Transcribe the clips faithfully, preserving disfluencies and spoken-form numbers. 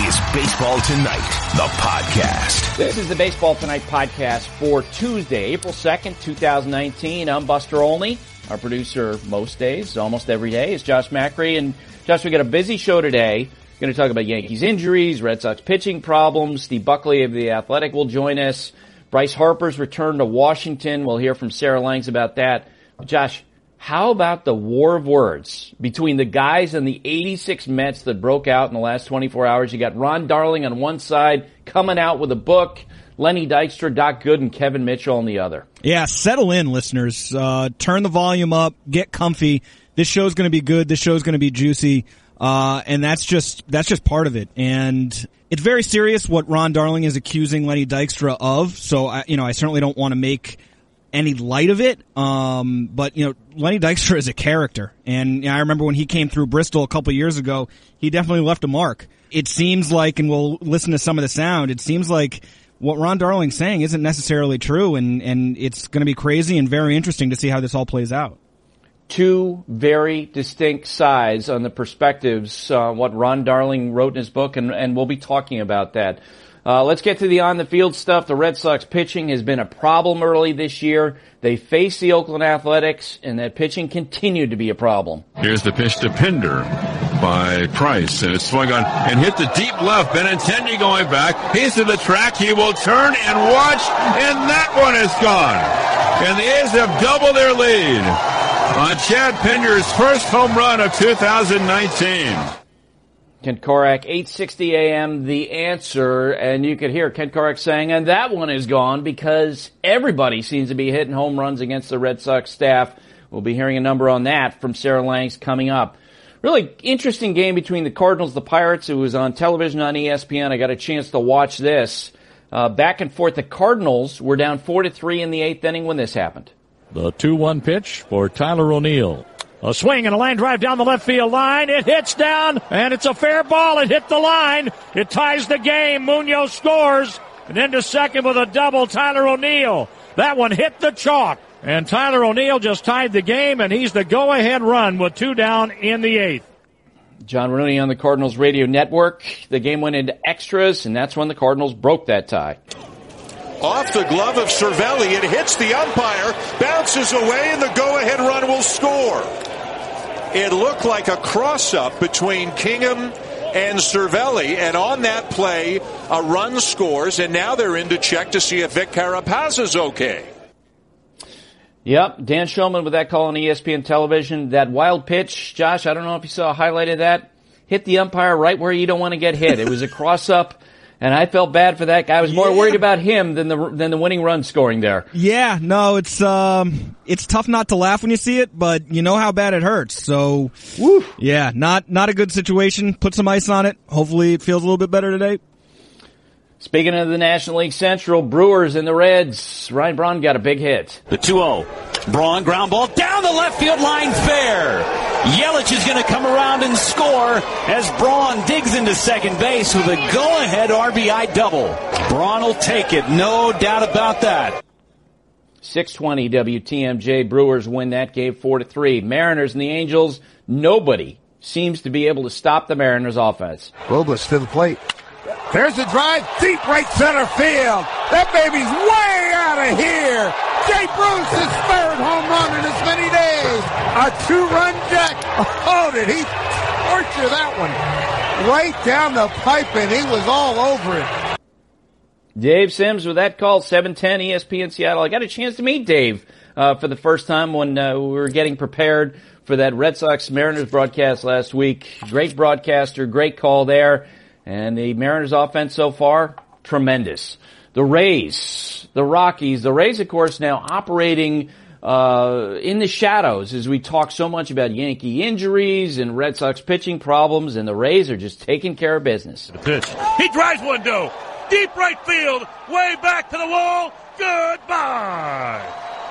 is Baseball Tonight, the podcast. This is the Baseball Tonight podcast for Tuesday, April second, twenty nineteen. I'm Buster Olney. Our producer most days, almost every day, is Josh Macri. And Josh, we got a busy show today. We're going to talk about Yankees injuries, Red Sox pitching problems. Steve Buckley of The Athletic will join us. Bryce Harper's return to Washington. We'll hear from Sarah Langs about that. But Josh, how about the war of words between the guys and the eighty-six Mets that broke out in the last twenty-four hours? You got Ron Darling on one side coming out with a book, Lenny Dykstra, Doc Good, and Kevin Mitchell on the other. Yeah, settle in, listeners. Uh, turn the volume up, get comfy. This show's going to be good. This show's going to be juicy. Uh, and that's just, that's just part of it. And it's very serious what Ron Darling is accusing Lenny Dykstra of. So, I, you know, I certainly don't want to make any light of it. Um, but, you know, Lenny Dykstra is a character. And you know, I remember when he came through Bristol a couple years ago, he definitely left a mark. It seems like, and we'll listen to some of the sound, it seems like what Ron Darling's saying isn't necessarily true. And, and it's going to be crazy and very interesting to see how this all plays out. Two very distinct sides on the perspectives, uh, what Ron Darling wrote in his book, and, and we'll be talking about that. Uh, let's get to the on-the-field stuff. The Red Sox pitching has been a problem early this year. They faced the Oakland Athletics, and that pitching continued to be a problem. Here's the pitch to Pinder by Price, and it's swung on and hit the deep left. Benintendi going back. He's to the track. He will turn and watch, and that one is gone. And the A's have doubled their lead on Chad Pinder's first home run of two thousand nineteen. Kent Korak, eight sixty A M, The Answer, and you could hear Kent Korak saying, and that one is gone because everybody seems to be hitting home runs against the Red Sox staff. We'll be hearing a number on that from Sarah Langs coming up. Really interesting game between the Cardinals and the Pirates. It was on television on E S P N. I got a chance to watch this. Uh, back and forth. The Cardinals were down four to three in the eighth inning when this happened. The two one pitch for Tyler O'Neill. A swing and a line drive down the left field line. It hits down, and it's a fair ball. It hit the line. It ties the game. Munoz scores. And into second with a double, Tyler O'Neill. That one hit the chalk. And Tyler O'Neill just tied the game, and he's the go-ahead run with two down in the eighth. John Rooney on the Cardinals radio network. The game went into extras, and that's when the Cardinals broke that tie. Off the glove of Cervelli, it hits the umpire, bounces away, and the go-ahead run will score. It looked like a cross-up between Kingham and Cervelli, and on that play, a run scores, and now they're in to check to see if Vic Carapaz is okay. Yep, Dan Shulman with that call on E S P N television. That wild pitch, Josh, I don't know if you saw a highlight of that, hit the umpire right where you don't want to get hit. It was a cross-up. And I felt bad for that guy. I was more yeah. worried about him than the than the winning run scoring there. Yeah, no, it's um, it's tough not to laugh when you see it, but you know how bad it hurts. So, Woo. yeah, not not a good situation. Put some ice on it. Hopefully, it feels a little bit better today. Speaking of the National League Central, Brewers and the Reds, Ryan Braun got a big hit. The two oh. Braun ground ball down the left field line, fair. Yelich is going to come around and score as Braun digs into second base with a go-ahead R B I double. Braun will take it, no doubt about that. six twenty W T M J, Brewers win that game four to three. Mariners and the Angels, nobody seems to be able to stop the Mariners offense. Robles to the plate. There's a drive, deep right center field. That baby's way out of here. Jay Bruce's third home run in as many days. A two-run jack. Oh, did he torture that one? Right down the pipe, and he was all over it. Dave Sims with that call, seven ten E S P N Seattle. I got a chance to meet Dave uh, for the first time when uh, we were getting prepared for that Red Sox-Mariners broadcast last week. Great broadcaster, great call there. And the Mariners offense so far, tremendous. The Rays, the Rockies, the Rays, of course, now operating uh in the shadows as we talk so much about Yankee injuries and Red Sox pitching problems, and the Rays are just taking care of business. The pitch. He drives one, though. Deep right field, way back to the wall. Goodbye.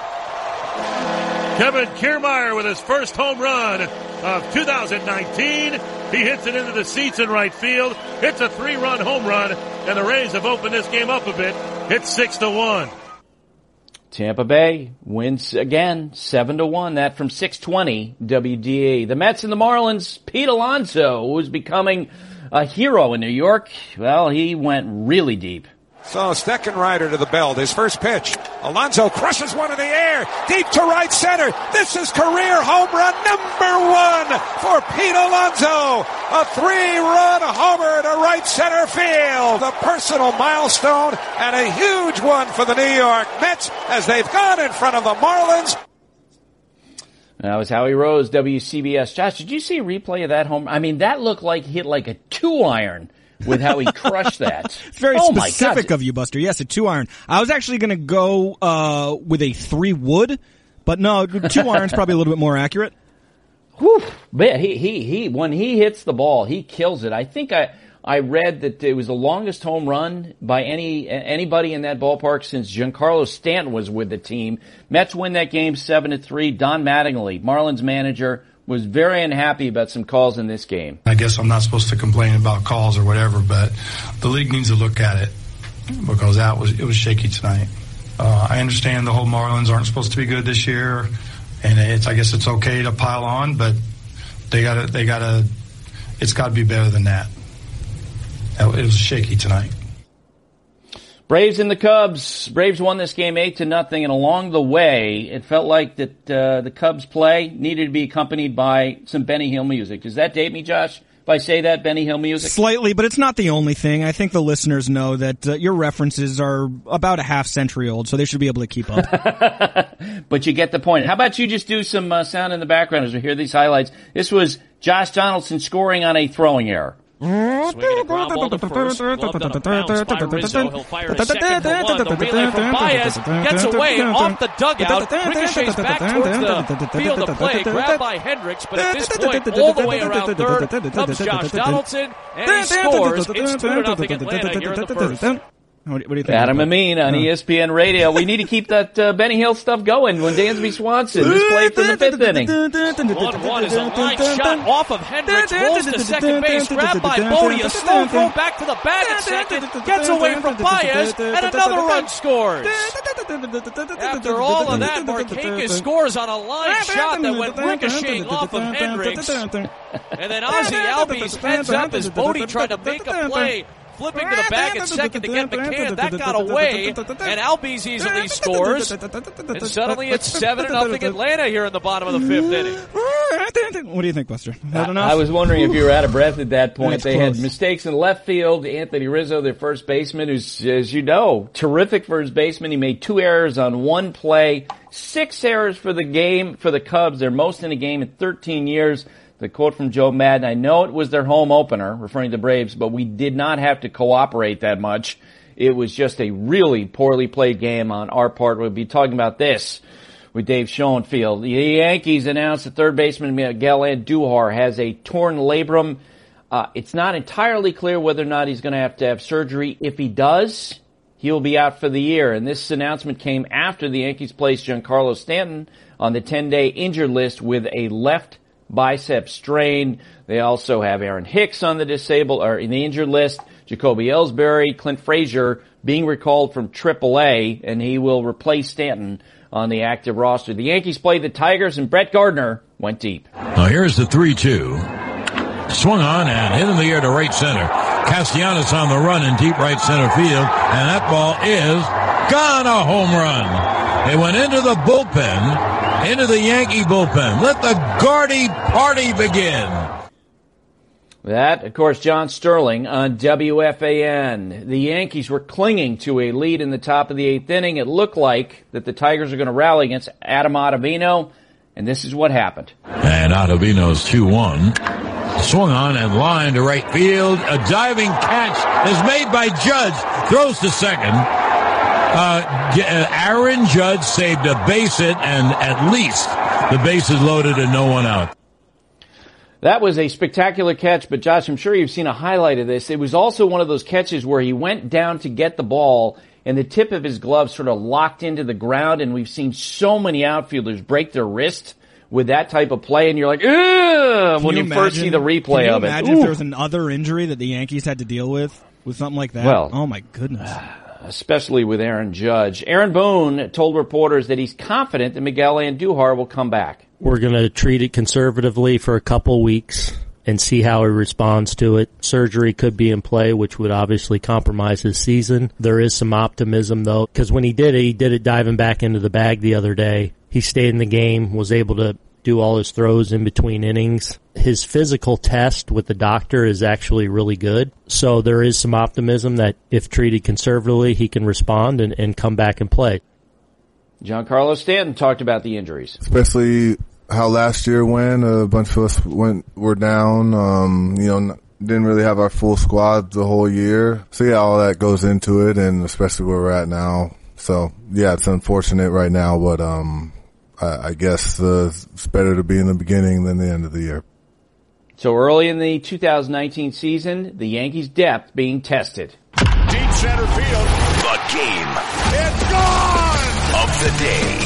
Kevin Kiermaier with his first home run of two thousand nineteen. He hits it into the seats in right field. It's a three-run home run, and the Rays have opened this game up a bit. It's six to one. Tampa Bay wins again, seven to one. That from six twenty W D A. The Mets and the Marlins. Pete Alonso, who's becoming a hero in New York. Well, he went really deep. So second rider to the belt. His first pitch. Alonso crushes one in the air. Deep to right center. This is career home run number one for Pete Alonso. A three-run homer to right center field. A personal milestone and a huge one for the New York Mets as they've gone in front of the Marlins. That was Howie Rose, W C B S. Josh, did you see a replay of that home? I mean, that looked like he hit like a two-iron. With how he crushed that. It's very oh specific of you, Buster. Yes, a two iron. I was actually going to go uh with a three wood, but no, two iron's probably a little bit more accurate. Whew. Man, he he he when he hits the ball, he kills it. I think I I read that it was the longest home run by any anybody in that ballpark since Giancarlo Stanton was with the team. Mets win that game seven to three. Don Mattingly, Marlins manager, was very unhappy about some calls in this game. I guess I'm not supposed to complain about calls or whatever, but the league needs to look at it because that was it was shaky tonight. Uh, I understand the whole Marlins aren't supposed to be good this year, and it's I guess it's okay to pile on, but they gotta they gotta it's got to be better than that. It was shaky tonight. Braves and the Cubs. Braves won this game eight to nothing, and along the way, it felt like that uh, the Cubs play needed to be accompanied by some Benny Hill music. Does that date me, Josh? If I say that, Benny Hill music? Slightly, but it's not the only thing. I think the listeners know that uh, your references are about a half century old, so they should be able to keep up. But you get the point. How about you just do some uh, sound in the background as we hear these highlights? This was Josh Donaldson scoring on a throwing error. Swinging a ground ball to first, gloved on a bounce by Rizzo. He'll fire a second for one. The relay from Baez gets away off the dugout, ricochets back towards the field of play, grabbed by Hendricks, but at this point, all the way around third comes Josh Donaldson, and he scores. It's two to nothing Atlanta here in the first. What do you think? Adam Amin on E S P N Radio. We need to keep that uh, Benny Hill stuff going when Dansby Swanson is playing from the fifth inning. one one is a line shot off of Hendricks, rolls to second base, grabbed by Bodie, a slow throw back to the bag at second, gets away from Baez, and another run scores. After all of that, Markakis scores on a line shot that went ricocheting off of Hendricks. And then Ozzie Albies heads up as Bodie tried to make a play, flipping to the bag at second to get McCann. That got away, and Albies easily scores. And suddenly it's seven to nothing Atlanta here in the bottom of the fifth inning. What do you think, Buster? I, I was wondering if you were out of breath at that point. That's they close. Had mistakes in left field. Anthony Rizzo, their first baseman, who's, as you know, terrific for his baseman. He made two errors on one play. Six errors for the game for the Cubs. Their most in a game in thirteen years. The quote from Joe Madden, I know it was their home opener, referring to the Braves, but we did not have to cooperate that much. It was just a really poorly played game on our part. We'll be talking about this with Dave Schoenfield. The Yankees announced that third baseman Miguel Andujar has a torn labrum. Uh, it's not entirely clear whether or not he's going to have to have surgery. If he does, he'll be out for the year. And this announcement came after the Yankees placed Giancarlo Stanton on the ten-day injured list with a left bicep strain. They also have Aaron Hicks on the disabled or in the injured list. Jacoby Ellsbury, Clint Frazier being recalled from triple A, and he will replace Stanton on the active roster. The Yankees played the Tigers, and Brett Gardner went deep. Now here's the three two. Swung on and hit in the air to right center. Castellanos on the run in deep right center field, and that ball is gone, a home run. It went into the bullpen, into the Yankee bullpen. Let the Gardy party begin. That, of course, John Sterling on W F A N. The Yankees were clinging to a lead in the top of the eighth inning. It looked like that the Tigers are going to rally against Adam Ottavino, and this is what happened. And Ottavino's two one. Swung on and lined to right field. A diving catch is made by Judge. Throws to second. Uh, Aaron Judge saved a base hit, and at least the bases loaded and no one out. That was a spectacular catch, but Josh, I'm sure you've seen a highlight of this. It was also one of those catches where he went down to get the ball, and the tip of his glove sort of locked into the ground, and we've seen so many outfielders break their wrist with that type of play, and you're like, ugh, when you, you imagine, first see the replay of it. Can you imagine Ooh. if there was another injury that the Yankees had to deal with, with something like that? Well, oh my goodness. especially with Aaron Judge. Aaron Boone told reporters that he's confident that Miguel Andujar will come back. We're going to treat it conservatively for a couple weeks and see how he responds to it. Surgery could be in play, which would obviously compromise his season. There is some optimism, though, because when he did it, he did it diving back into the bag the other day. He stayed in the game, was able to do all his throws in between innings. His physical test with the doctor is actually really good. So there is some optimism that if treated conservatively, he can respond and, and come back and play. Giancarlo Stanton talked about the injuries. Especially how last year went, a bunch of us went, were down, um, you know, didn't really have our full squad the whole year. So yeah, all that goes into it, and especially where we're at now. So yeah, it's unfortunate right now, but, um, I, I guess, uh, it's better to be in the beginning than the end of the year. So early in the two thousand nineteen season, the Yankees' depth being tested. Deep center field. The game. It's gone! Of the day.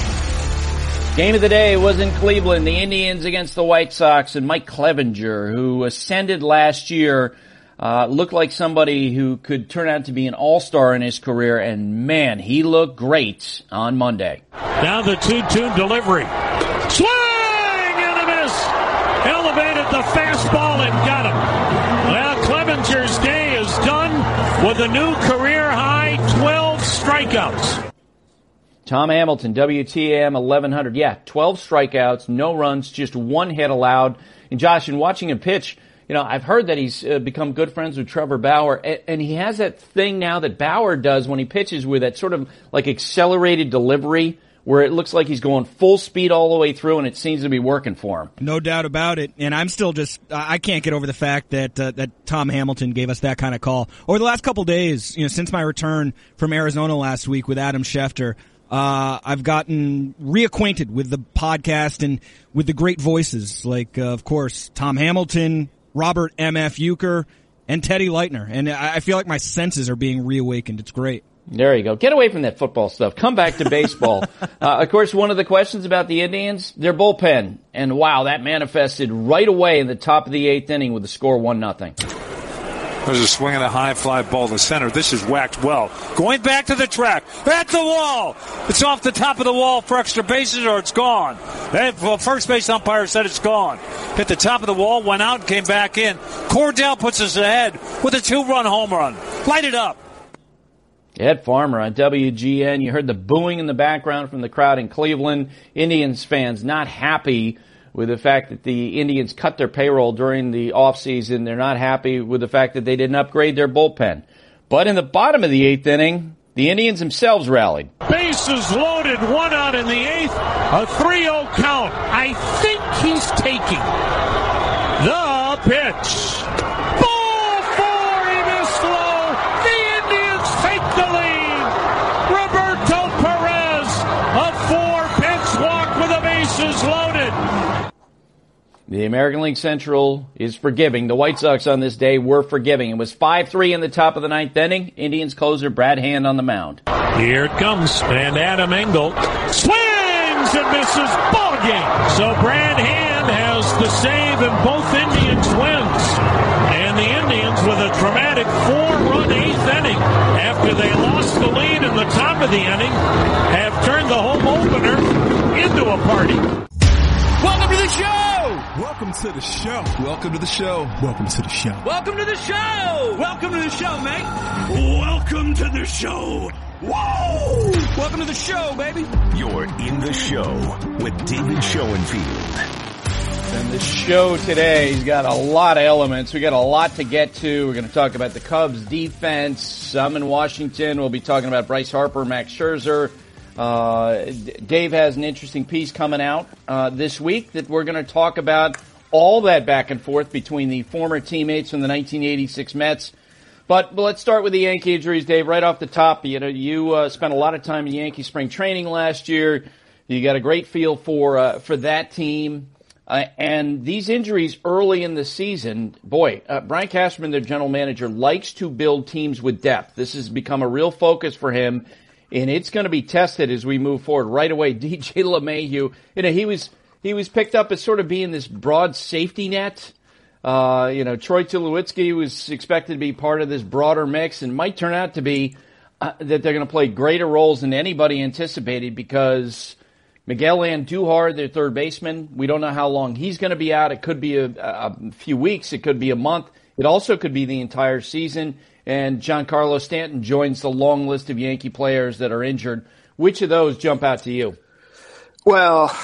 Game of the day was in Cleveland, the Indians against the White Sox, and Mike Clevinger, who ascended last year, uh, looked like somebody who could turn out to be an all-star in his career, and man, he looked great on Monday. Down the two two delivery. Swing and a miss. Elevated the fastball and got him. Well, Clevenger's day is done with a new career-high twelve strikeouts. Tom Hamilton, W T M eleven hundred. Yeah, twelve strikeouts, no runs, just one hit allowed. And Josh, in watching him pitch, you know, I've heard that he's uh, become good friends with Trevor Bauer, and, and he has that thing now that Bauer does when he pitches with that sort of like accelerated delivery where it looks like he's going full speed all the way through, and it seems to be working for him. No doubt about it. And I'm still just, I can't get over the fact that uh, that Tom Hamilton gave us that kind of call. Over the last couple days, you know, since my return from Arizona last week with Adam Schefter, Uh, I've gotten reacquainted with the podcast and with the great voices like, uh, of course, Tom Hamilton, Robert M F. Euchre, and Teddy Leitner. And I feel like my senses are being reawakened. It's great. There you go. Get away from that football stuff. Come back to baseball. uh, of course, one of the questions about the Indians, their bullpen. And wow, that manifested right away in the top of the eighth inning with the score one nothing. There's a swing and a high fly ball to center. This is whacked well. Going back to the track. At the wall. It's off the top of the wall for extra bases or it's gone. That, well, first base umpire said it's gone. Hit the top of the wall, went out, and came back in. Cordell puts us ahead with a two-run home run. Light it up. Ed Farmer on W G N. You heard the booing in the background from the crowd in Cleveland. Indians fans not happy with the fact that the Indians cut their payroll during the offseason. They're not happy with the fact that they didn't upgrade their bullpen. But in the bottom of the eighth inning, the Indians themselves rallied. Bases loaded, one out in the eighth, a three oh count. I think he's taking the pitch. Ball four, he missed low. The Indians take the lead. Roberto Perez, a four-pitch walk with the bases loaded. The American League Central is forgiving. The White Sox on this day were forgiving. It was five three in the top of the ninth inning. Indians closer Brad Hand on the mound. Here it comes, and Adam Engel swings and misses. Ball game. So Brad Hand has the save, and both Indians wins. And the Indians with a dramatic four-run eighth inning after they lost the lead in the top of the inning have turned the home opener into a party. Welcome to the show! Welcome to the show. Welcome to the show. Welcome to the show. Welcome to the show! Welcome to the show, mate! Welcome to the show. Whoa! Welcome to the show, baby! You're in the show with David Schoenfield. And the show today has got a lot of elements. We got a lot to get to. We're going to talk about the Cubs defense. Some in Washington. We'll be talking about Bryce Harper, Max Scherzer. Uh, Dave has an interesting piece coming out uh, this week that we're going to talk about all that back and forth between the former teammates from the nineteen eighty-six Mets. But, but let's start with the Yankee injuries, Dave. Right off the top, you know, you uh, spent a lot of time in Yankee spring training last year. You got a great feel for uh, for that team. Uh, and these injuries early in the season, boy, uh, Brian Cashman, their general manager, likes to build teams with depth. This has become a real focus for him. And it's going to be tested as we move forward. Right away, D J LeMahieu, you know, he was he was picked up as sort of being this broad safety net. Uh, you know, Troy Tulowitzki was expected to be part of this broader mix and might turn out to be uh, that they're going to play greater roles than anybody anticipated because Miguel Andujar, their third baseman, we don't know how long he's going to be out. It could be a, a few weeks. It could be a month. It also could be the entire season. And Giancarlo Stanton joins the long list of Yankee players that are injured. Which of those jump out to you? Well,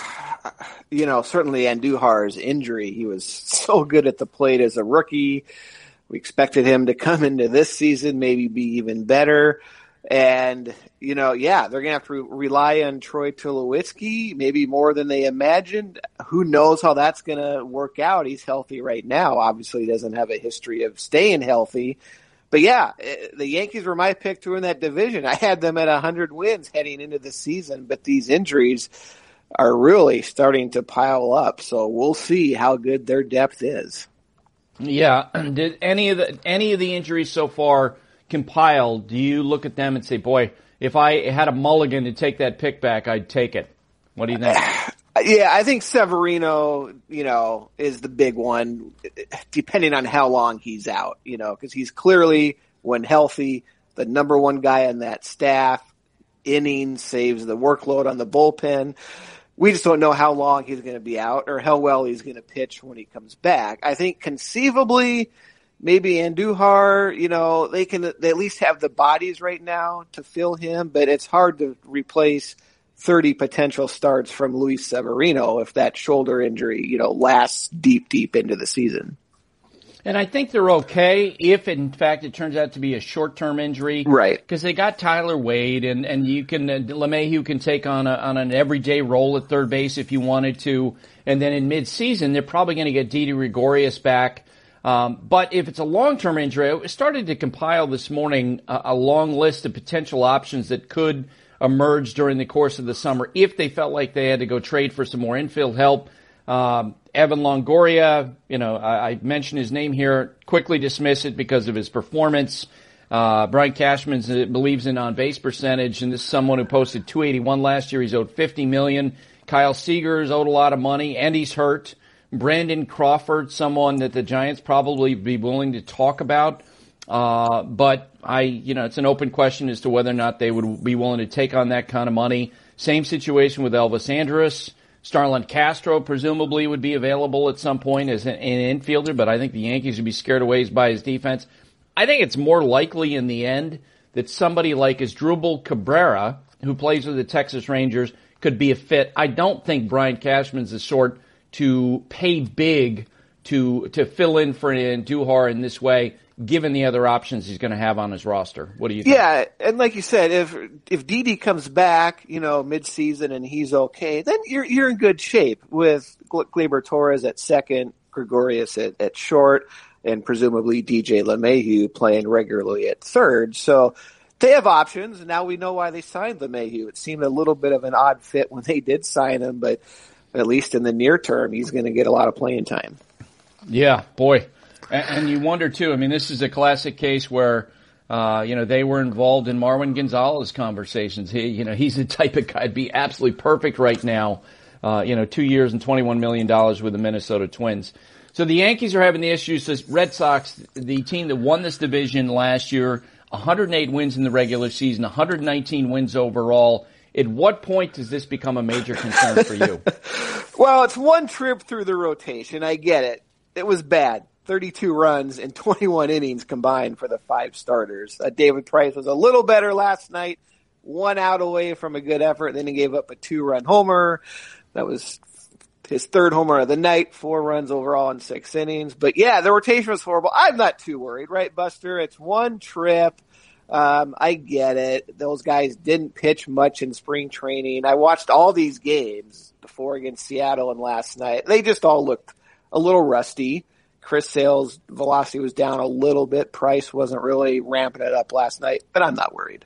you know, certainly Andujar's injury. He was so good at the plate as a rookie. We expected him to come into this season, maybe be even better. And, you know, yeah, they're going to have to re- rely on Troy Tulowitzki, maybe more than they imagined. Who knows how that's going to work out? He's healthy right now. Obviously, he doesn't have a history of staying healthy. But, yeah, the Yankees were my pick to win that division. I had them at one hundred wins heading into the season, but these injuries are really starting to pile up. So we'll see how good their depth is. Yeah. Did any of the any of the injuries so far compile? Do you look at them and say, boy, if I had a mulligan to take that pick back, I'd take it? What do you think? Yeah, I think Severino, you know, is the big one, depending on how long he's out, you know, because he's clearly, when healthy, the number one guy on that staff. Innings, saves the workload on the bullpen. We just don't know how long he's going to be out or how well he's going to pitch when he comes back. I think conceivably, maybe Andujar, you know, they can they at least have the bodies right now to fill him, but it's hard to replace thirty potential starts from Luis Severino if that shoulder injury, you know, lasts deep, deep into the season. And I think they're okay if, in fact, it turns out to be a short-term injury. Right. Because they got Tyler Wade, and, and you can, uh, LeMahieu can take on a, on an everyday role at third base if you wanted to. And then in mid-season, they're probably going to get Didi Gregorius back. Um, but if it's a long-term injury, I started to compile this morning a, a long list of potential options that could emerge during the course of the summer if they felt like they had to go trade for some more infield help. Um, Evan Longoria, you know, I, I mentioned his name here, quickly dismiss it because of his performance. Uh, Brian Cashman believes in on-base percentage, and this is someone who posted two eighty-one last year. He's owed fifty million dollars. Kyle Seager's owed a lot of money, and he's hurt. Brandon Crawford, someone that the Giants probably be willing to talk about. Uh, but I, you know, it's an open question as to whether or not they would be willing to take on that kind of money. Same situation with Elvis Andrus. Starlin Castro presumably would be available at some point as an, an infielder, but I think the Yankees would be scared away by his defense. I think it's more likely in the end that somebody like Asdrubal Cabrera, who plays with the Texas Rangers, could be a fit. I don't think Brian Cashman's the sort to pay big to to fill in for Andujar in this way, given the other options he's going to have on his roster. What do you think? Yeah, and like you said, if if Didi comes back, you know, mid-season and he's okay, then you're you're in good shape with Gleyber Torres at second, Gregorius at, at short, and presumably D J LeMahieu playing regularly at third. So they have options, and now we know why they signed LeMahieu. It seemed a little bit of an odd fit when they did sign him, but at least in the near term, he's going to get a lot of playing time. Yeah, boy. And you wonder, too, I mean, this is a classic case where, uh, you know, they were involved in Marwin Gonzalez conversations. He, you know, he's the type of guy to be absolutely perfect right now, uh, you know, two years and twenty-one million dollars with the Minnesota Twins. So the Yankees are having the issues. The Red Sox, the team that won this division last year, one hundred eight wins in the regular season, one hundred nineteen wins overall. At what point does this become a major concern for you? Well, it's one trip through the rotation. I get it. It was bad. thirty-two runs and twenty-one innings combined for the five starters. Uh, David Price was a little better last night, one out away from a good effort. Then he gave up a two-run homer. That was his third homer of the night, four runs overall in six innings. But, yeah, the rotation was horrible. I'm not too worried, right, Buster? It's one trip. Um, I get it. Those guys didn't pitch much in spring training. I watched all these games, the four against Seattle and last night. They just all looked a little rusty. Chris Sale's velocity was down a little bit. Price wasn't really ramping it up last night, but I'm not worried.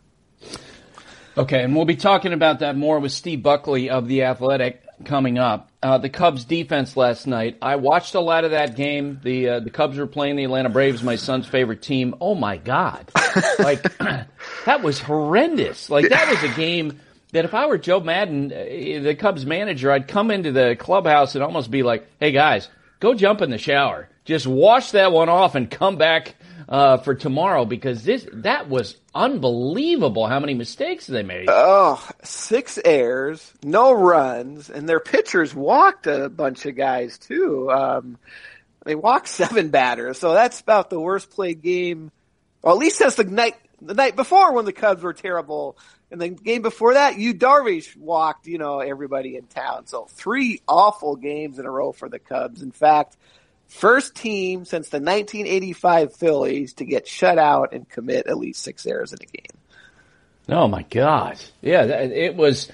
Okay, and we'll be talking about that more with Steve Buckley of The Athletic coming up. Uh, the Cubs defense last night, I watched a lot of that game. The uh, the Cubs were playing the Atlanta Braves, my son's favorite team. Oh, my God. Like, that was horrendous. Like, that was a game that if I were Joe Madden, the Cubs manager, I'd come into the clubhouse and almost be like, hey, guys, go jump in the shower. Just wash that one off and come back uh, for tomorrow because this that was unbelievable how many mistakes they made. Oh, six errors, no runs, and their pitchers walked a bunch of guys too. Um, they walked seven batters, so that's about the worst played game, well, at least since the night the night before when the Cubs were terrible. And the game before that, Yu Darvish walked, you know, everybody in town. So three awful games in a row for the Cubs. In fact, first team since the nineteen eighty-five Phillies to get shut out and commit at least six errors in a game. Oh, my God. Yeah, it was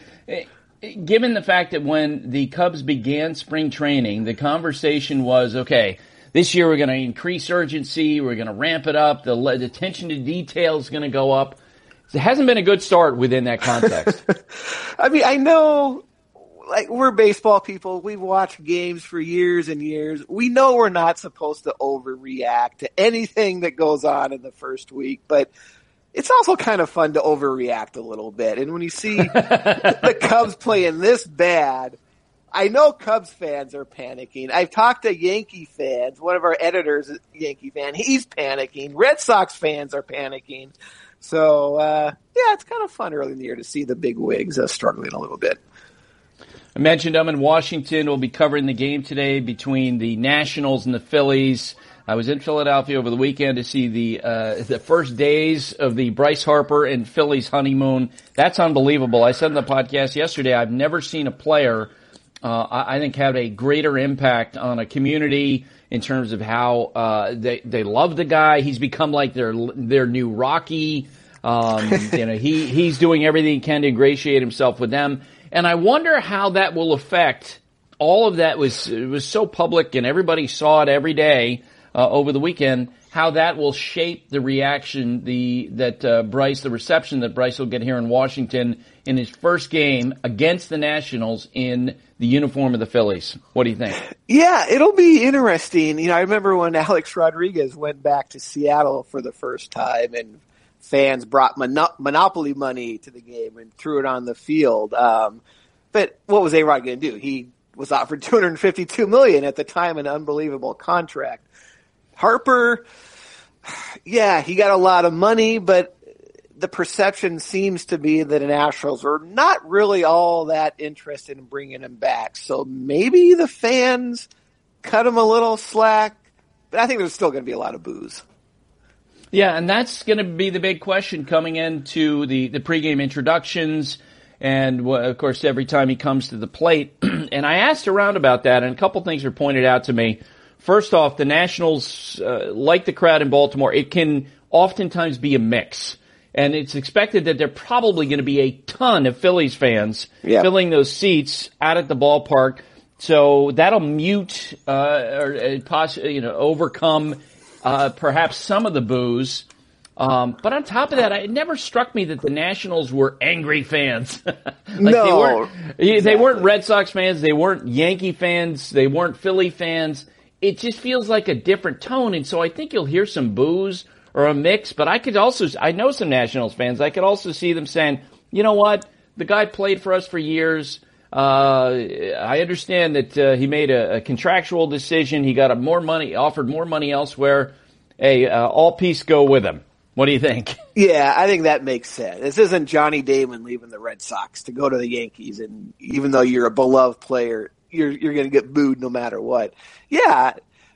– given the fact that when the Cubs began spring training, the conversation was, okay, this year we're going to increase urgency, we're going to ramp it up, the, the attention to detail is going to go up. It hasn't been a good start within that context. I mean, I know, like, we're baseball people. We've watched games for years and years. We know we're not supposed to overreact to anything that goes on in the first week, but it's also kind of fun to overreact a little bit. And when you see the Cubs playing this bad, I know Cubs fans are panicking. I've talked to Yankee fans. One of our editors is a Yankee fan. He's panicking. Red Sox fans are panicking. So, uh, yeah, it's kind of fun early in the year to see the big wigs uh, struggling a little bit. I mentioned I'm in Washington. We'll be covering the game today between the Nationals and the Phillies. I was in Philadelphia over the weekend to see the uh, the first days of the Bryce Harper and Phillies honeymoon. That's unbelievable. I said in the podcast yesterday, I've never seen a player, uh, I think, have a greater impact on a community in terms of how uh, they they love the guy. He's become like their their new Rocky. Um, you know, he he's doing everything he can to ingratiate himself with them. And I wonder how that will affect all of that. Was it was so public and everybody saw it every day uh, over the weekend. How that will shape the reaction the that uh, Bryce, the reception that Bryce will get here in Washington in his first game against the Nationals in the uniform of the Phillies. What do you think? Yeah, it'll be interesting. You know, I remember when Alex Rodriguez went back to Seattle for the first time and fans brought mon- Monopoly money to the game and threw it on the field. Um, but what was A-Rod going to do? He was offered two hundred fifty-two million dollars at the time, an unbelievable contract. Harper, yeah, he got a lot of money, but the perception seems to be that the Nationals are not really all that interested in bringing him back. So maybe the fans cut him a little slack, but I think there's still going to be a lot of boos. Yeah, and that's going to be the big question coming into the, the pregame introductions. And, of course, every time he comes to the plate. And I asked around about that, and a couple things were pointed out to me. First off, the Nationals, uh, like the crowd in Baltimore, it can oftentimes be a mix. And it's expected that there are probably going to be a ton of Phillies fans yeah. filling those seats out at the ballpark. So that'll mute uh, or uh, poss- you know, overcome uh, perhaps some of the boos. Um, but on top of that, it never struck me that the Nationals were angry fans. like no, they weren't, exactly. they weren't Red Sox fans. They weren't Yankee fans. They weren't Philly fans. It just feels like a different tone. And so I think you'll hear some boos or a mix. But I could also, I know some Nationals fans. I could also see them saying, you know what? The guy played for us for years. Uh, I understand that uh, he made a, a contractual decision. He got a more money, offered more money elsewhere. Hey, uh, all peace go with him. What do you think? Yeah, I think that makes sense. This isn't Johnny Damon leaving the Red Sox to go to the Yankees, and even though you're a beloved player, you're you're going to get booed no matter what. Yeah,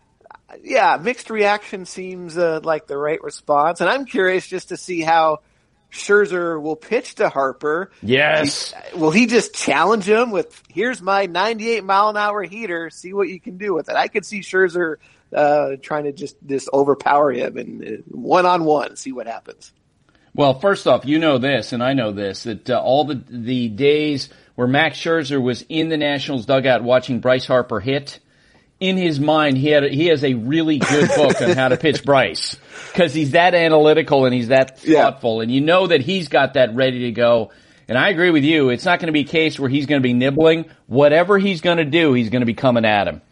yeah. Mixed reaction seems uh, like the right response, and I'm curious just to see how Scherzer will pitch to Harper. Yes. He, will he just challenge him with, "Here's my ninety-eight mile an hour heater. See what you can do with it." I could see Scherzer Uh, trying to just, just overpower him and one on one, see what happens. Well, first off, you know this, and I know this, that uh, all the the days where Max Scherzer was in the Nationals dugout watching Bryce Harper hit, in his mind he had a, he has a really good book on how to pitch Bryce because he's that analytical and he's that thoughtful, yeah. And you know that he's got that ready to go. And I agree with you; it's not going to be a case where he's going to be nibbling. Whatever he's going to do, he's going to be coming at him.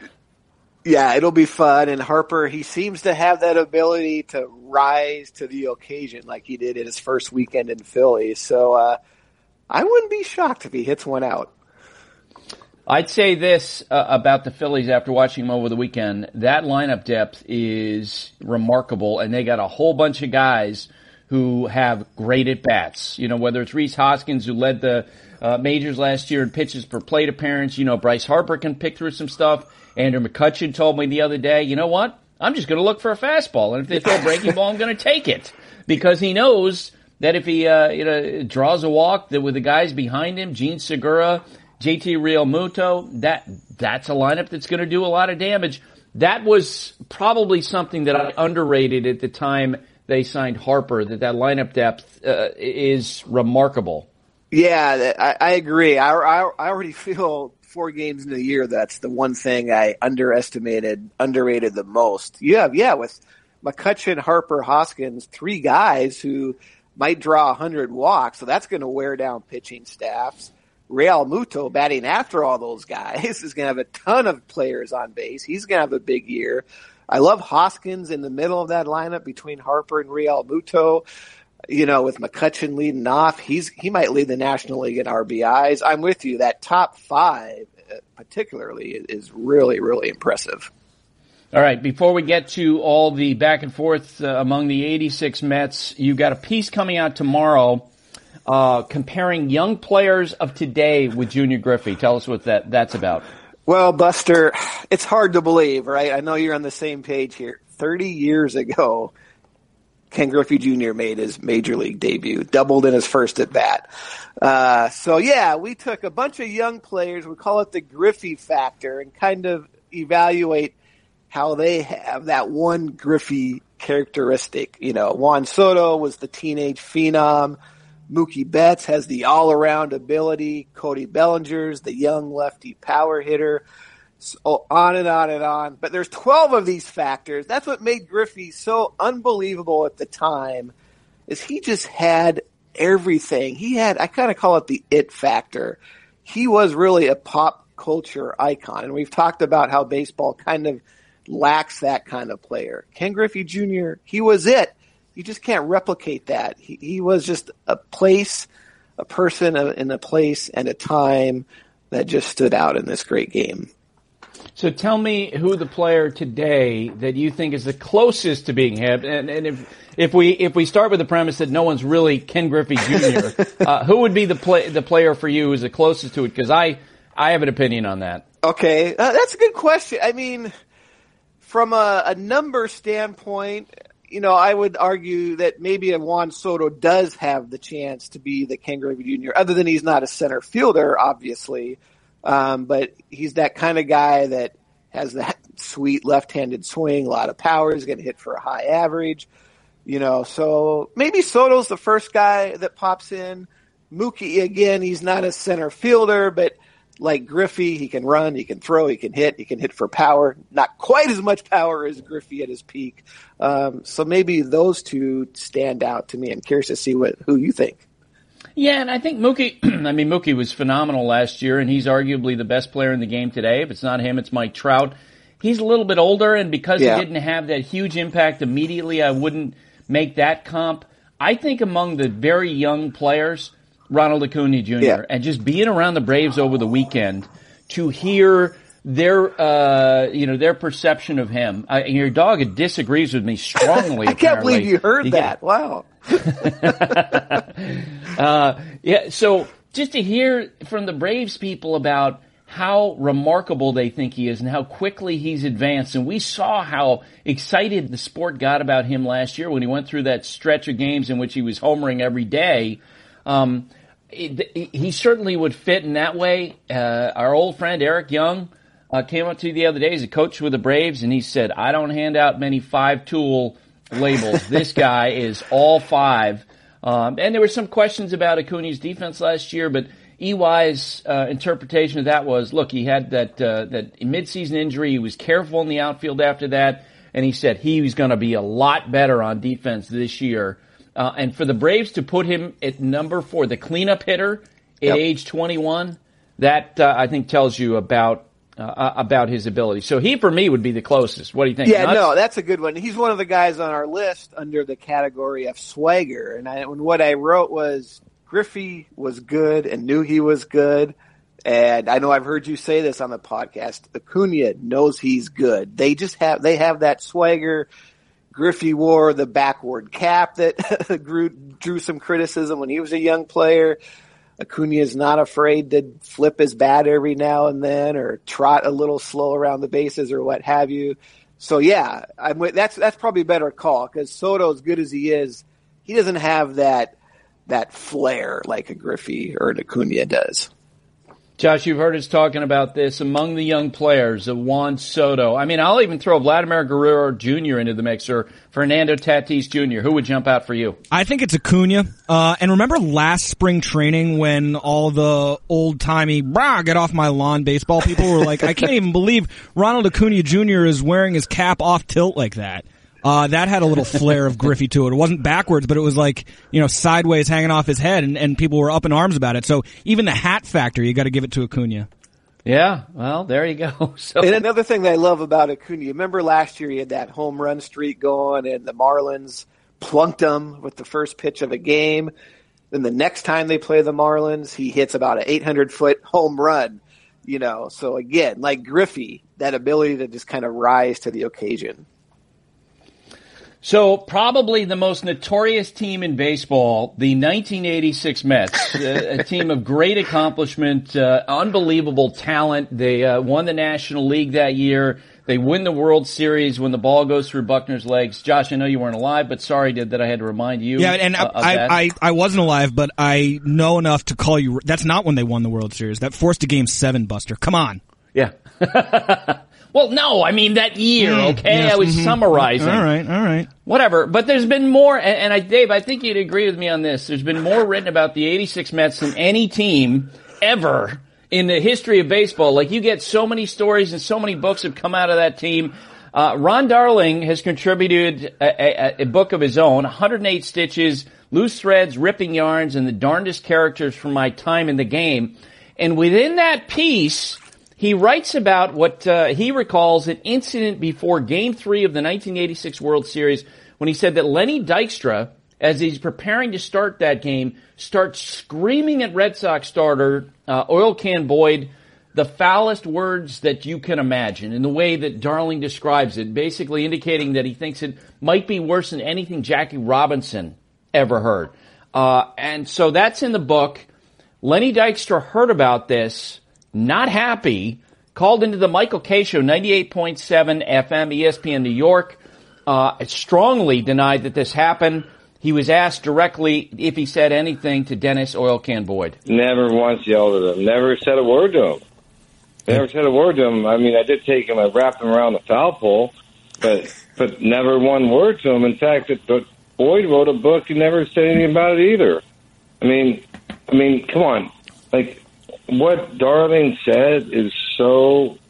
Yeah, it'll be fun. And Harper, he seems to have that ability to rise to the occasion like he did in his first weekend in Philly. So uh, I wouldn't be shocked if he hits one out. I'd say this uh, about the Phillies after watching them over the weekend. That lineup depth is remarkable, and they got a whole bunch of guys who have great at-bats. You know, whether it's Rhys Hoskins, who led the uh, majors last year in pitches per plate appearance. You know, Bryce Harper can pick through some stuff. Andrew McCutchen told me the other day, you know what? I'm just going to look for a fastball, and if they throw a breaking ball, I'm going to take it. Because he knows that if he uh, you know draws a walk that with the guys behind him, Gene Segura, J T Realmuto, that that's a lineup that's going to do a lot of damage. That was probably something that I underrated at the time they signed Harper, that that lineup depth uh, is remarkable. Yeah, I, I agree. I, I, I already feel four games in a year that's the one thing I underestimated, underrated the most. You have, yeah, with McCutchen, Harper, Hoskins, three guys who might draw one hundred walks, so that's going to wear down pitching staffs. Realmuto batting after all those guys is going to have a ton of players on base. He's going to have a big year. I love Hoskins in the middle of that lineup between Harper and Realmuto. You know, with McCutchen leading off, he's he might lead the National League in R B Is. I'm with you. That top five, particularly, is really, really impressive. All right, before we get to all the back and forth uh, among the eighty-six Mets, you've got a piece coming out tomorrow uh, comparing young players of today with Junior Griffey. Tell us what that that's about. Well, Buster, it's hard to believe, right? I know you're on the same page here. thirty years ago, Ken Griffey Junior made his major league debut, doubled in his first at bat. Uh, so yeah, we took a bunch of young players, we call it the Griffey factor, and kind of evaluate how they have that one Griffey characteristic. You know, Juan Soto was the teenage phenom. Mookie Betts has the all-around ability. Cody Bellinger's the young lefty power hitter. So on and on and on. But there's twelve of these factors. That's what made Griffey so unbelievable at the time, is he just had everything. He had, I kind of call it the it factor. He was really a pop culture icon. And we've talked about how baseball kind of lacks that kind of player. Ken Griffey Junior, he was it. You just can't replicate that. He, he was just a place, a person in a place and a time that just stood out in this great game. So tell me who the player today that you think is the closest to being him. And, and if if we if we start with the premise that no one's really Ken Griffey Junior, uh, who would be the play the player for you who's the closest to it? Because I I have an opinion on that. Okay, uh, that's a good question. I mean, from a, a number standpoint, you know, I would argue that maybe a Juan Soto does have the chance to be the Ken Griffey Junior, other than he's not a center fielder, obviously. Um, but he's that kind of guy that has that sweet left-handed swing, a lot of power, is going to hit for a high average. You know, so maybe Soto's the first guy that pops in. Mookie, again, he's not a center fielder, but like Griffey, he can run, he can throw, he can hit, he can hit for power. Not quite as much power as Griffey at his peak. Um, so maybe those two stand out to me. I'm curious to see what who you think. Yeah, and I think Mookie, I mean, Mookie was phenomenal last year, and he's arguably the best player in the game today. If it's not him, it's Mike Trout. He's a little bit older, and because yeah. he didn't have that huge impact immediately, I wouldn't make that comp. I think among the very young players, Ronald Acuna Junior, yeah. and just being around the Braves over the weekend to hear their, uh, you know, their perception of him. I, your dog disagrees with me strongly. I can't believe you heard you that. Get, wow. uh, yeah. So just to hear from the Braves people about how remarkable they think he is and how quickly he's advanced. And we saw how excited the sport got about him last year when he went through that stretch of games in which he was homering every day. Um, it, he certainly would fit in that way. Uh, our old friend Eric Young uh, came up to you the other day. He's a coach with the Braves, and he said, I don't hand out many five-tool labels. This guy is all five. Um, and there were some questions about Acuna's defense last year, but E Y's uh, interpretation of that was, look, he had that uh, that midseason injury. He was careful in the outfield after that, and he said he was going to be a lot better on defense this year. Uh, and for the Braves to put him at number four, the cleanup hitter at yep. age twenty-one, that uh, I think tells you about uh, about his ability. So he, for me, would be the closest. What do you think? Yeah, Nuts? no, that's a good one. He's one of the guys on our list under the category of swagger. And, I, and what I wrote was Griffey was good and knew he was good, And I know I've heard you say this on the podcast. Acuna knows he's good. They just have, they have that swagger. Griffey wore the backward cap that grew, drew some criticism when he was a young player. Acuna is not afraid to flip his bat every now and then or trot a little slow around the bases or what have you. So yeah, I'm with, that's, that's probably a better call because Soto, as good as he is, he doesn't have that, that flair like a Griffey or an Acuna does. Josh, you've heard us talking about this among the young players of Juan Soto. I mean, I'll even throw Vladimir Guerrero Junior into the mixer. Fernando Tatis Junior Who would jump out for you? I think it's Acuna. Uh, and remember last spring training when all the old-timey, brah, get off my lawn baseball people were like, I can't even believe Ronald Acuna Junior is wearing his cap off tilt like that. Uh, that had a little flair of Griffey to it. It wasn't backwards, but it was like, you know, sideways hanging off his head, and, and people were up in arms about it. So even the hat factor, you got to give it to Acuna. Yeah, well, there you go. So. And another thing that I love about Acuna, you remember last year he had that home run streak going, and the Marlins plunked him with the first pitch of a game. Then the next time they play the Marlins, he hits about an eight hundred foot home run. You know, so again, like Griffey, that ability to just kind of rise to the occasion. So probably the most notorious team in baseball, the nineteen eighty-six Mets, a, a team of great accomplishment, uh, unbelievable talent. They uh, won the National League that year. They win the World Series when the ball goes through Buckner's legs. Josh, I know you weren't alive, but sorry did that I had to remind you. Yeah, and uh, I, I, I, I wasn't alive, but I know enough to call you. That's not when they won the World Series. That forced a game seven, Buster. Come on. Yeah. Well, no, I mean that year, okay? Yes, I was mm-hmm. summarizing. All right, all right. Whatever. But there's been more, and, and I, Dave, I think you'd agree with me on this. There's been more written about the eighty-six Mets than any team ever in the history of baseball. Like, you get so many stories and so many books have come out of that team. Uh, Ron Darling has contributed a, a, a book of his own, one hundred eight stitches, loose threads, ripping yarns, and the darndest characters from my time in the game. And within that piece, he writes about what uh, he recalls an incident before Game three of the nineteen eighty-six World Series when he said that Lenny Dykstra, as he's preparing to start that game, starts screaming at Red Sox starter uh, Oil Can Boyd the foulest words that you can imagine in the way that Darling describes it, basically indicating that he thinks it might be worse than anything Jackie Robinson ever heard. Uh, and so that's in the book. Lenny Dykstra heard about this, not happy, called into the Michael Kay Show, ninety-eight point seven F M, E S P N New York, uh, strongly denied that this happened. He was asked directly if he said anything to Dennis Oil Can Boyd. Never once yelled at him. Never said a word to him. Never said a word to him. I mean, I did take him, I wrapped him around the foul pole, but but never one word to him. In fact, it, but Boyd wrote a book and never said anything about it either. I mean, I mean, come on. Like, what Darling said is so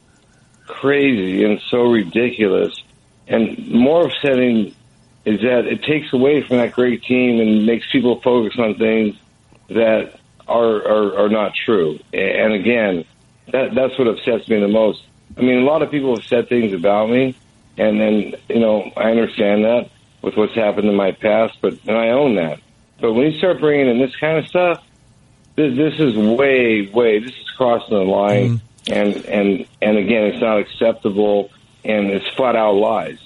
crazy and so ridiculous. And more upsetting is that it takes away from that great team and makes people focus on things that are are, are not true. And again, that that's what upsets me the most. I mean, a lot of people have said things about me, and then, you know, I understand that with what's happened in my past, but and I own that. But when you start bringing in this kind of stuff, this, this is way, way, this is crossing the line, mm. and, and, and again, it's not acceptable, and it's flat-out lies.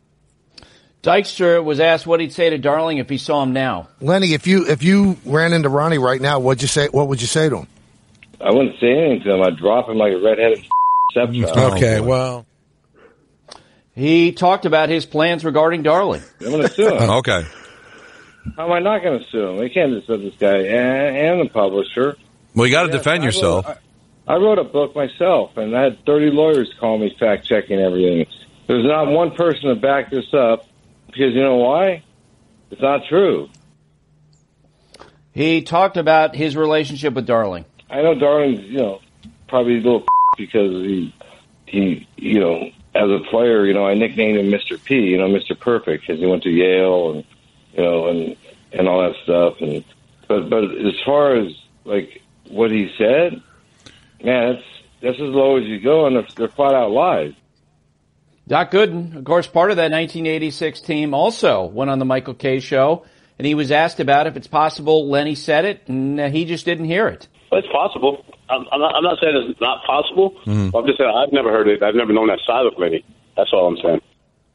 Dykstra was asked what he'd say to Darling if he saw him now. Lenny, if you if you ran into Ronnie right now, what'd you say? What would you say to him? I wouldn't say anything to him. I'd drop him like a redheaded stepchild. Okay, well. He talked about his plans regarding Darling. I'm going to sue him. Okay. How am I not going to sue him? We can't just sue this guy and, and the publisher. Well, you got to yes, defend I yourself. Wrote, I, I wrote a book myself, and I had thirty lawyers call me fact-checking everything. There's not one person to back this up, because you know why? It's not true. He talked about his relationship with Darling. I know Darling's, you know, probably a little because he, he, you know, as a player, you know, I nicknamed him Mister P, you know, Mister Perfect, because he went to Yale and, you know, and, and all that stuff. And, but, but as far as, like, what he said, man, that's, that's as low as you go, and they're, they're flat out lies. Doc Gooden, of course, part of that nineteen eighty-six team, also went on the Michael Kay Show, and he was asked about if it's possible Lenny said it, and he just didn't hear it. Well, it's possible. I'm, I'm, not, I'm not saying it's not possible. Mm. I'm just saying I've never heard it. I've never known that side of Lenny. That's all I'm saying.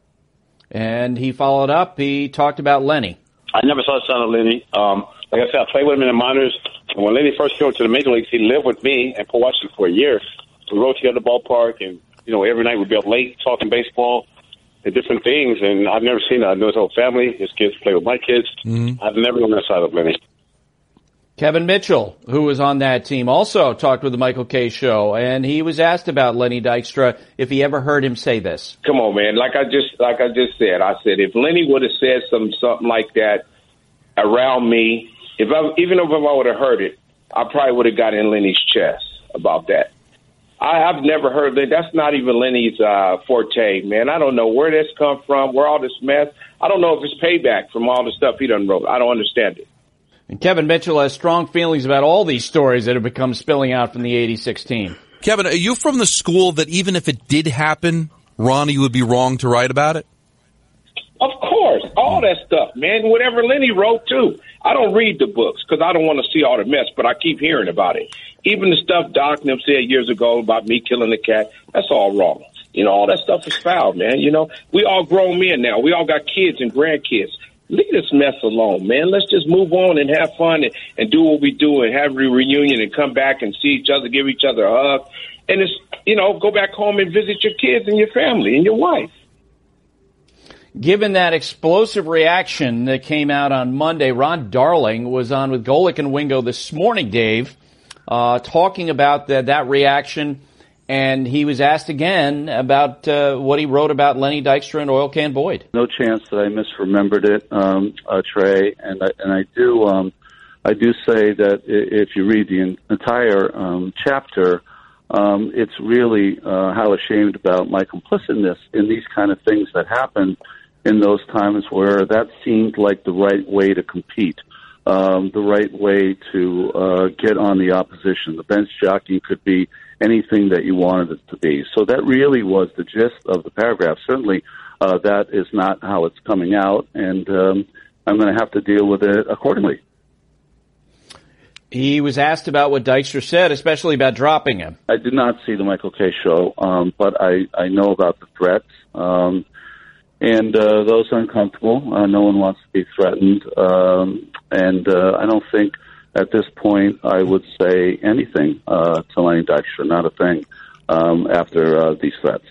And he followed up. He talked about Lenny. I never saw the side of Lenny. Um, like I said, I played with him in the minors. And when Lenny first came to the major leagues, he lived with me and Port Washington for a year. We rode together at the ballpark, and you know, every night we'd be up late talking baseball and different things. And I've never seen that. I know his whole family. His kids play with my kids. Mm-hmm. I've never known that side of Lenny. Kevin Mitchell, who was on that team, also talked with the Michael Kay Show, and he was asked about Lenny Dykstra if he ever heard him say this. Come on, man. Like I just like I just said, I said if Lenny would have said some something like that around me, if I, even if I would have heard it, I probably would have got in Lenny's chest about that. I, I've never heard that. That's not even Lenny's uh, forte, man. I don't know where this come from, where all this mess. I don't know if it's payback from all the stuff he done wrote. I don't understand it. And Kevin Mitchell has strong feelings about all these stories that have become spilling out from the eighty-six team. Kevin, are you from the school that even if it did happen, Ronnie would be wrong to write about it? Of course. All that stuff, man. Whatever Lenny wrote, too. I don't read the books because I don't want to see all the mess, but I keep hearing about it. Even the stuff Doc and them said years ago about me killing the cat, that's all wrong. You know, all that stuff is foul, man. You know, we all grown men now. We all got kids and grandkids. Leave this mess alone, man. Let's just move on and have fun and, and do what we do and have a reunion and come back and see each other, give each other a hug. And, it's, you know, go back home and visit your kids and your family and your wife. Given that explosive reaction that came out on Monday, Ron Darling was on with Golick and Wingo this morning, Dave, uh, talking about the, that reaction. And he was asked again about uh, what he wrote about Lenny Dykstra and Oil Can Boyd. No chance that I misremembered it, um, uh, Trey. And I, and I do, um, I do say that if you read the entire um, chapter, um, it's really uh, how ashamed about my complicitness in these kind of things that happen in those times where that seemed like the right way to compete, um, the right way to uh, get on the opposition. The bench jockey could be anything that you wanted it to be. So that really was the gist of the paragraph. Certainly, uh, that is not how it's coming out, and um, I'm going to have to deal with it accordingly. He was asked about what Dykstra said, especially about dropping him. I did not see the Michael Kay Show, um, but I, I know about the threats, um, and uh, those are uncomfortable. Uh, no one wants to be threatened, um, and uh, I don't think at this point I would say anything uh, to Lenny Dykstra, not a thing, um, after uh, these threats.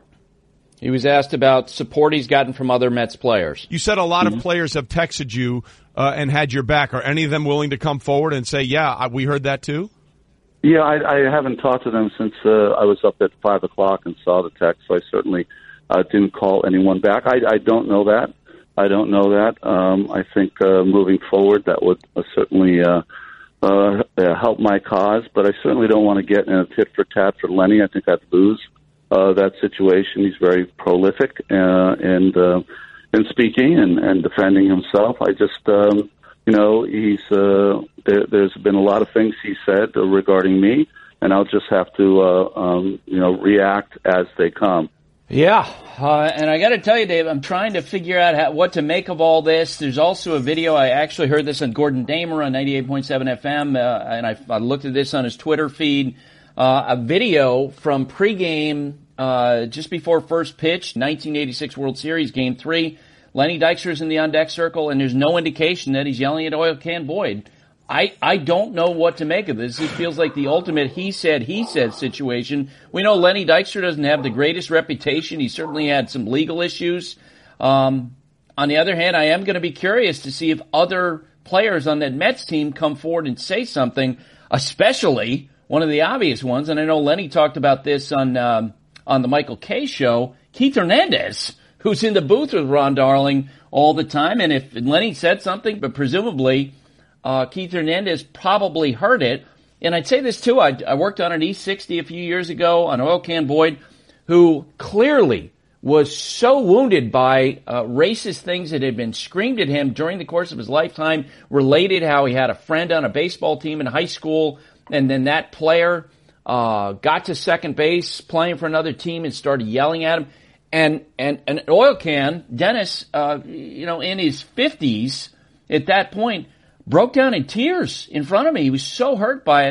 He was asked about support he's gotten from other Mets players. You said a lot Mm-hmm. of players have texted you uh, and had your back. Are any of them willing to come forward and say, yeah, we heard that too? Yeah, I, I haven't talked to them since uh, I was up at five o'clock and saw the text, so I certainly uh, didn't call anyone back. I, I don't know that. I don't know that. Um, I think uh, moving forward that would uh, certainly uh, uh, help my cause, but I certainly don't want to get in a tit-for-tat for Lenny. I think I'd lose uh, that situation. He's very prolific uh, and uh, in speaking and, and defending himself. I just, um, you know, he's uh, there, there's been a lot of things he said uh, regarding me, and I'll just have to, uh, um, you know, react as they come. Yeah, uh, and I got to tell you, Dave, I'm trying to figure out how, what to make of all this. There's also a video. I actually heard this on Gordon Damer on ninety-eight point seven F M, uh, and I, I looked at this on his Twitter feed. Uh, a video from pregame uh, just before first pitch, nineteen eighty-six World Series, Game three. Lenny Dykstra's in the on-deck circle, and there's no indication that he's yelling at Oil Can Boyd. I, I don't know what to make of this. This feels like the ultimate he said, he said situation. We know Lenny Dykstra doesn't have the greatest reputation. He certainly had some legal issues. Um, on the other hand, I am going to be curious to see if other players on that Mets team come forward and say something, especially one of the obvious ones. And I know Lenny talked about this on, um, on the Michael Kay Show. Keith Hernandez, who's in the booth with Ron Darling all the time. And if Lenny said something, but presumably Uh, Keith Hernandez probably heard it. And I'd say this too, I, I worked on an E sixty a few years ago on Oil Can Boyd, who clearly was so wounded by uh, racist things that had been screamed at him during the course of his lifetime, related how he had a friend on a baseball team in high school, and then that player uh, got to second base playing for another team and started yelling at him. And, and, and Oil Can, Dennis, uh, you know, in his fifties at that point, broke down in tears in front of me. He was so hurt by it.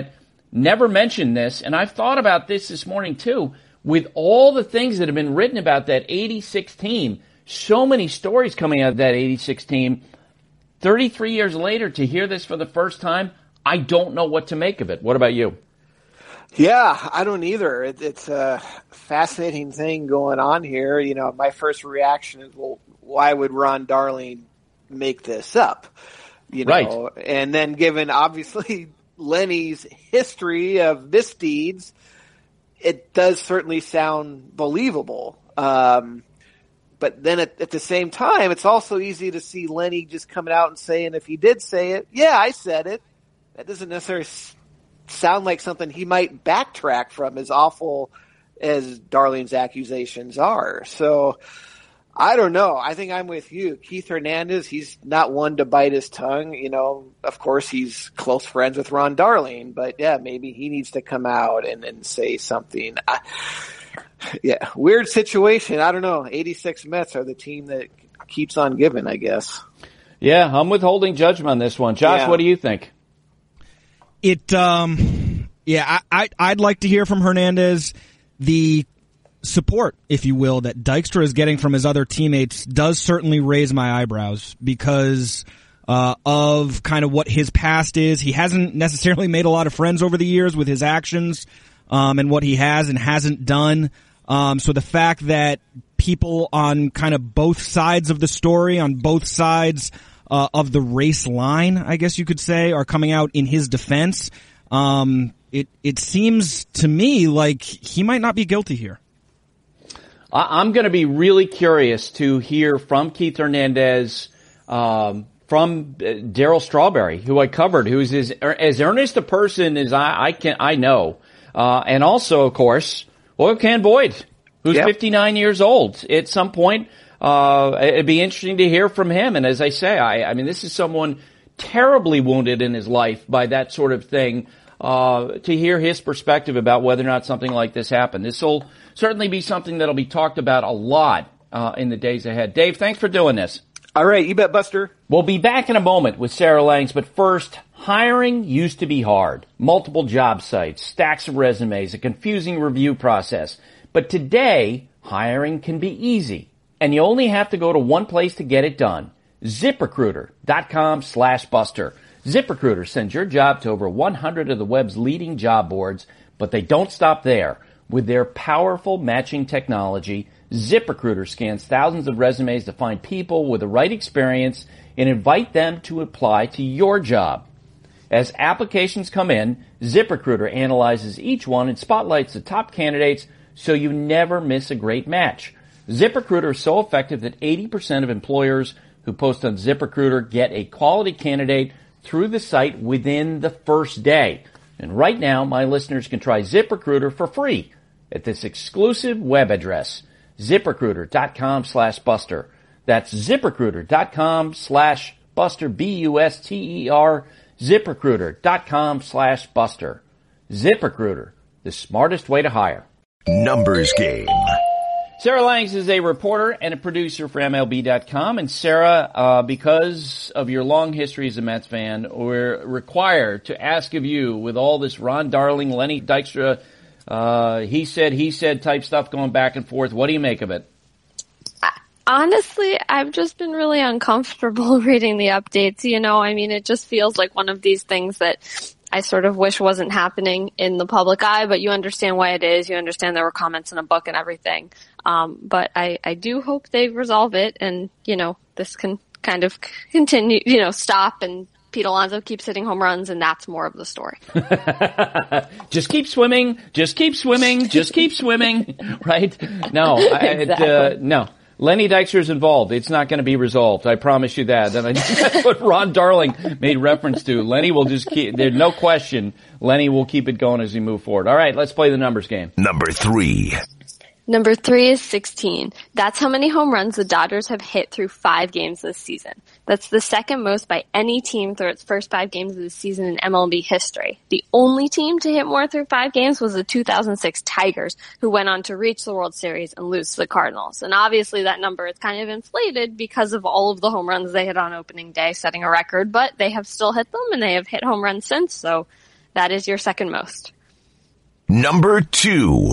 never mentioned this, and I've thought about this this morning too, with all the things that have been written about that eighty-six team, so many stories coming out of that eighty-six team. thirty-three years later, to hear this for the first time, I don't know what to make of it. What about you? Yeah, I don't either. It, it's a fascinating thing going on here. You know, my first reaction is, well, why would Ron Darling make this up? You know, right. And then given obviously Lenny's history of misdeeds, it does certainly sound believable. Um, but then at, at the same time, it's also easy to see Lenny just coming out and saying, if he did say it, yeah, I said it. That doesn't necessarily sound like something he might backtrack from, as awful as Darling's accusations are. So I don't know. I think I'm with you. Keith Hernandez, he's not one to bite his tongue. You know, of course, he's close friends with Ron Darling, but yeah, maybe he needs to come out and, and say something. I, yeah, weird situation. I don't know. eighty-six Mets are the team that keeps on giving, I guess. Yeah, I'm withholding judgment on this one. Josh, yeah. What do you think? It, um, yeah, I, I, I'd like to hear from Hernandez. The support, if you will, that Dykstra is getting from his other teammates does certainly raise my eyebrows because uh, of kind of what his past is. He hasn't necessarily made a lot of friends over the years with his actions um, and what he has and hasn't done. Um, so the fact that people on kind of both sides of the story, on both sides uh, of the race line, I guess you could say, are coming out in his defense, um, it it seems to me like he might not be guilty here. I'm going to be really curious to hear from Keith Hernandez, um, from Darryl Strawberry, who I covered, who's as, as earnest a person as I, I can, I know. Uh, and also, of course, well, Ken Boyd, who's yep. fifty-nine years old. At some point, uh, it'd be interesting to hear from him. And as I say, I, I mean, this is someone terribly wounded in his life by that sort of thing. Uh, to hear his perspective about whether or not something like this happened. This will certainly be something that'll be talked about a lot uh, in the days ahead. Dave, thanks for doing this. All right, you bet, Buster. We'll be back in a moment with Sarah Langs, but first, hiring used to be hard. Multiple job sites, stacks of resumes, a confusing review process. But today, hiring can be easy, and you only have to go to one place to get it done. ZipRecruiter.com slash Buster. ZipRecruiter sends your job to over one hundred of the web's leading job boards, but they don't stop there. With their powerful matching technology, ZipRecruiter scans thousands of resumes to find people with the right experience and invite them to apply to your job. As applications come in, ZipRecruiter analyzes each one and spotlights the top candidates so you never miss a great match. ZipRecruiter is so effective that eighty percent of employers who post on ZipRecruiter get a quality candidate through the site within the first day. And right now, my listeners can try ZipRecruiter for free at this exclusive web address, ZipRecruiter.com slash Buster. That's ZipRecruiter.com slash Buster, B U S T E R, ZipRecruiter.com slash Buster. ZipRecruiter, the smartest way to hire. Numbers Game. Sarah Langs is a reporter and a producer for M L B dot com. And Sarah, uh, because of your long history as a Mets fan, we're required to ask of you, with all this Ron Darling, Lenny Dykstra, uh, he said, he said type stuff going back and forth. What do you make of it? Honestly, I've just been really uncomfortable reading the updates. You know, I mean, it just feels like one of these things that I sort of wish wasn't happening in the public eye, but you understand why it is. You understand there were comments in a book and everything. Um, but I, I do hope they resolve it and, you know, this can kind of continue, you know, stop and Pete Alonso keeps hitting home runs and that's more of the story. Just keep swimming, just keep swimming, just keep swimming, right? No, exactly. I, it, uh, no. Lenny Dykstra is involved. It's not going to be resolved. I promise you that. And I think that's what Ron Darling made reference to. Lenny will just keep, there's no question, Lenny will keep it going as we move forward. All right, let's play the numbers game. Number three. Number three is sixteen. That's how many home runs the Dodgers have hit through five games this season. That's the second most by any team through its first five games of the season in M L B history. The only team to hit more through five games was the two thousand six Tigers, who went on to reach the World Series and lose to the Cardinals. And obviously that number is kind of inflated because of all of the home runs they hit on opening day, setting a record, but they have still hit them and they have hit home runs since, so That is your second most. Number two.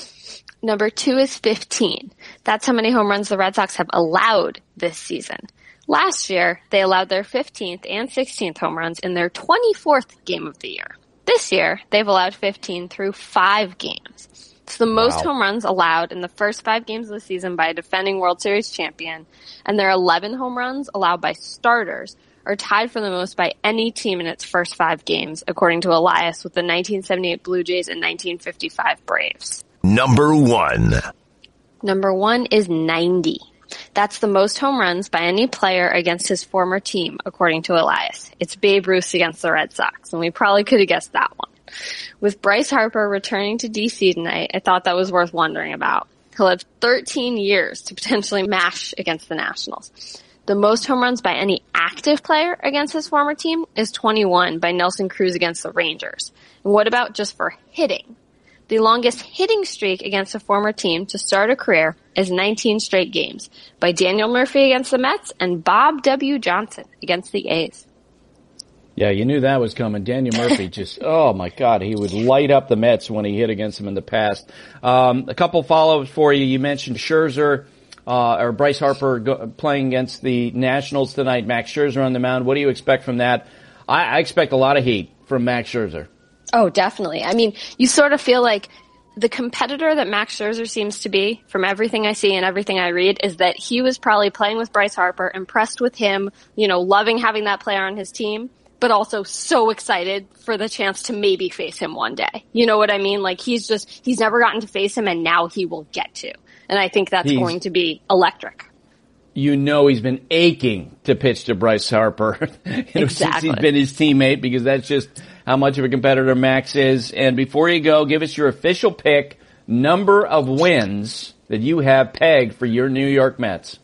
Number two is fifteen. That's how many home runs the Red Sox have allowed this season. Last year, they allowed their fifteenth and sixteenth home runs in their twenty-fourth game of the year. This year, they've allowed fifteen through five games. It's the most Wow. home runs allowed in the first five games of the season by a defending World Series champion, and their eleven home runs allowed by starters are tied for the most by any team in its first five games, according to Elias, with the nineteen seventy-eight Blue Jays and nineteen fifty-five Braves. Number one. Number one is ninety. That's the most home runs by any player against his former team, according to Elias. It's Babe Ruth against the Red Sox, and we probably could have guessed that one. With Bryce Harper returning to D C tonight, I thought that was worth wondering about. He'll have thirteen years to potentially mash against the Nationals. The most home runs by any active player against his former team is twenty-one by Nelson Cruz against the Rangers. And what about just for hitting? The longest hitting streak against a former team to start a career is nineteen straight games by Daniel Murphy against the Mets and Bob W. Johnson against the A's. Yeah, you knew that was coming. Daniel Murphy just, oh my God, he would light up the Mets when he hit against them in the past. Um, a couple follow-ups for you. You mentioned Scherzer, uh, or Bryce Harper go, playing against the Nationals tonight. Max Scherzer on the mound. What do you expect from that? I, I expect a lot of heat from Max Scherzer. Oh, definitely. I mean, you sort of feel like the competitor that Max Scherzer seems to be, from everything I see and everything I read, is that he was probably playing with Bryce Harper, impressed with him, you know, loving having that player on his team, but also so excited for the chance to maybe face him one day. You know what I mean? Like, he's just, he's never gotten to face him, and now he will get to. And I think that's He's- going to be electric. You know he's been aching to pitch to Bryce Harper you know, since Exactly. he's been his teammate, because that's just how much of a competitor Max is. And before you go, give us your official pick, number of wins that you have pegged for your New York Mets.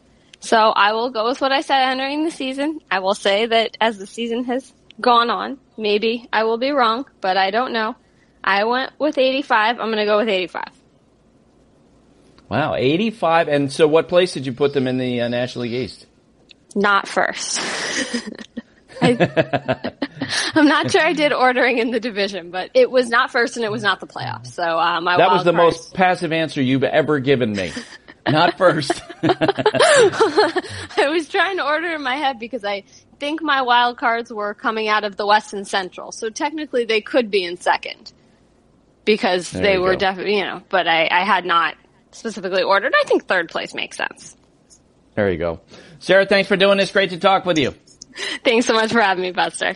So I will go with what I said entering the season. I will say that as the season has gone on, maybe I will be wrong, but I don't know. I went with eighty-five. I'm going to go with eighty-five. Wow, eighty-five. And so what place did you put them in the uh, National League East? Not first. I, I'm not sure I did ordering in the division, but it was not first and it was not the playoffs. So uh, my That wild was the card- most passive answer you've ever given me. Not first. I was trying to order in my head because I think my wild cards were coming out of the West and Central. So technically they could be in second because There they you were go. definitely, you know, but I, I had not specifically ordered. I think third place makes sense. There you go. Sarah, thanks for doing this. Great to talk with you. Thanks so much for having me, Buster.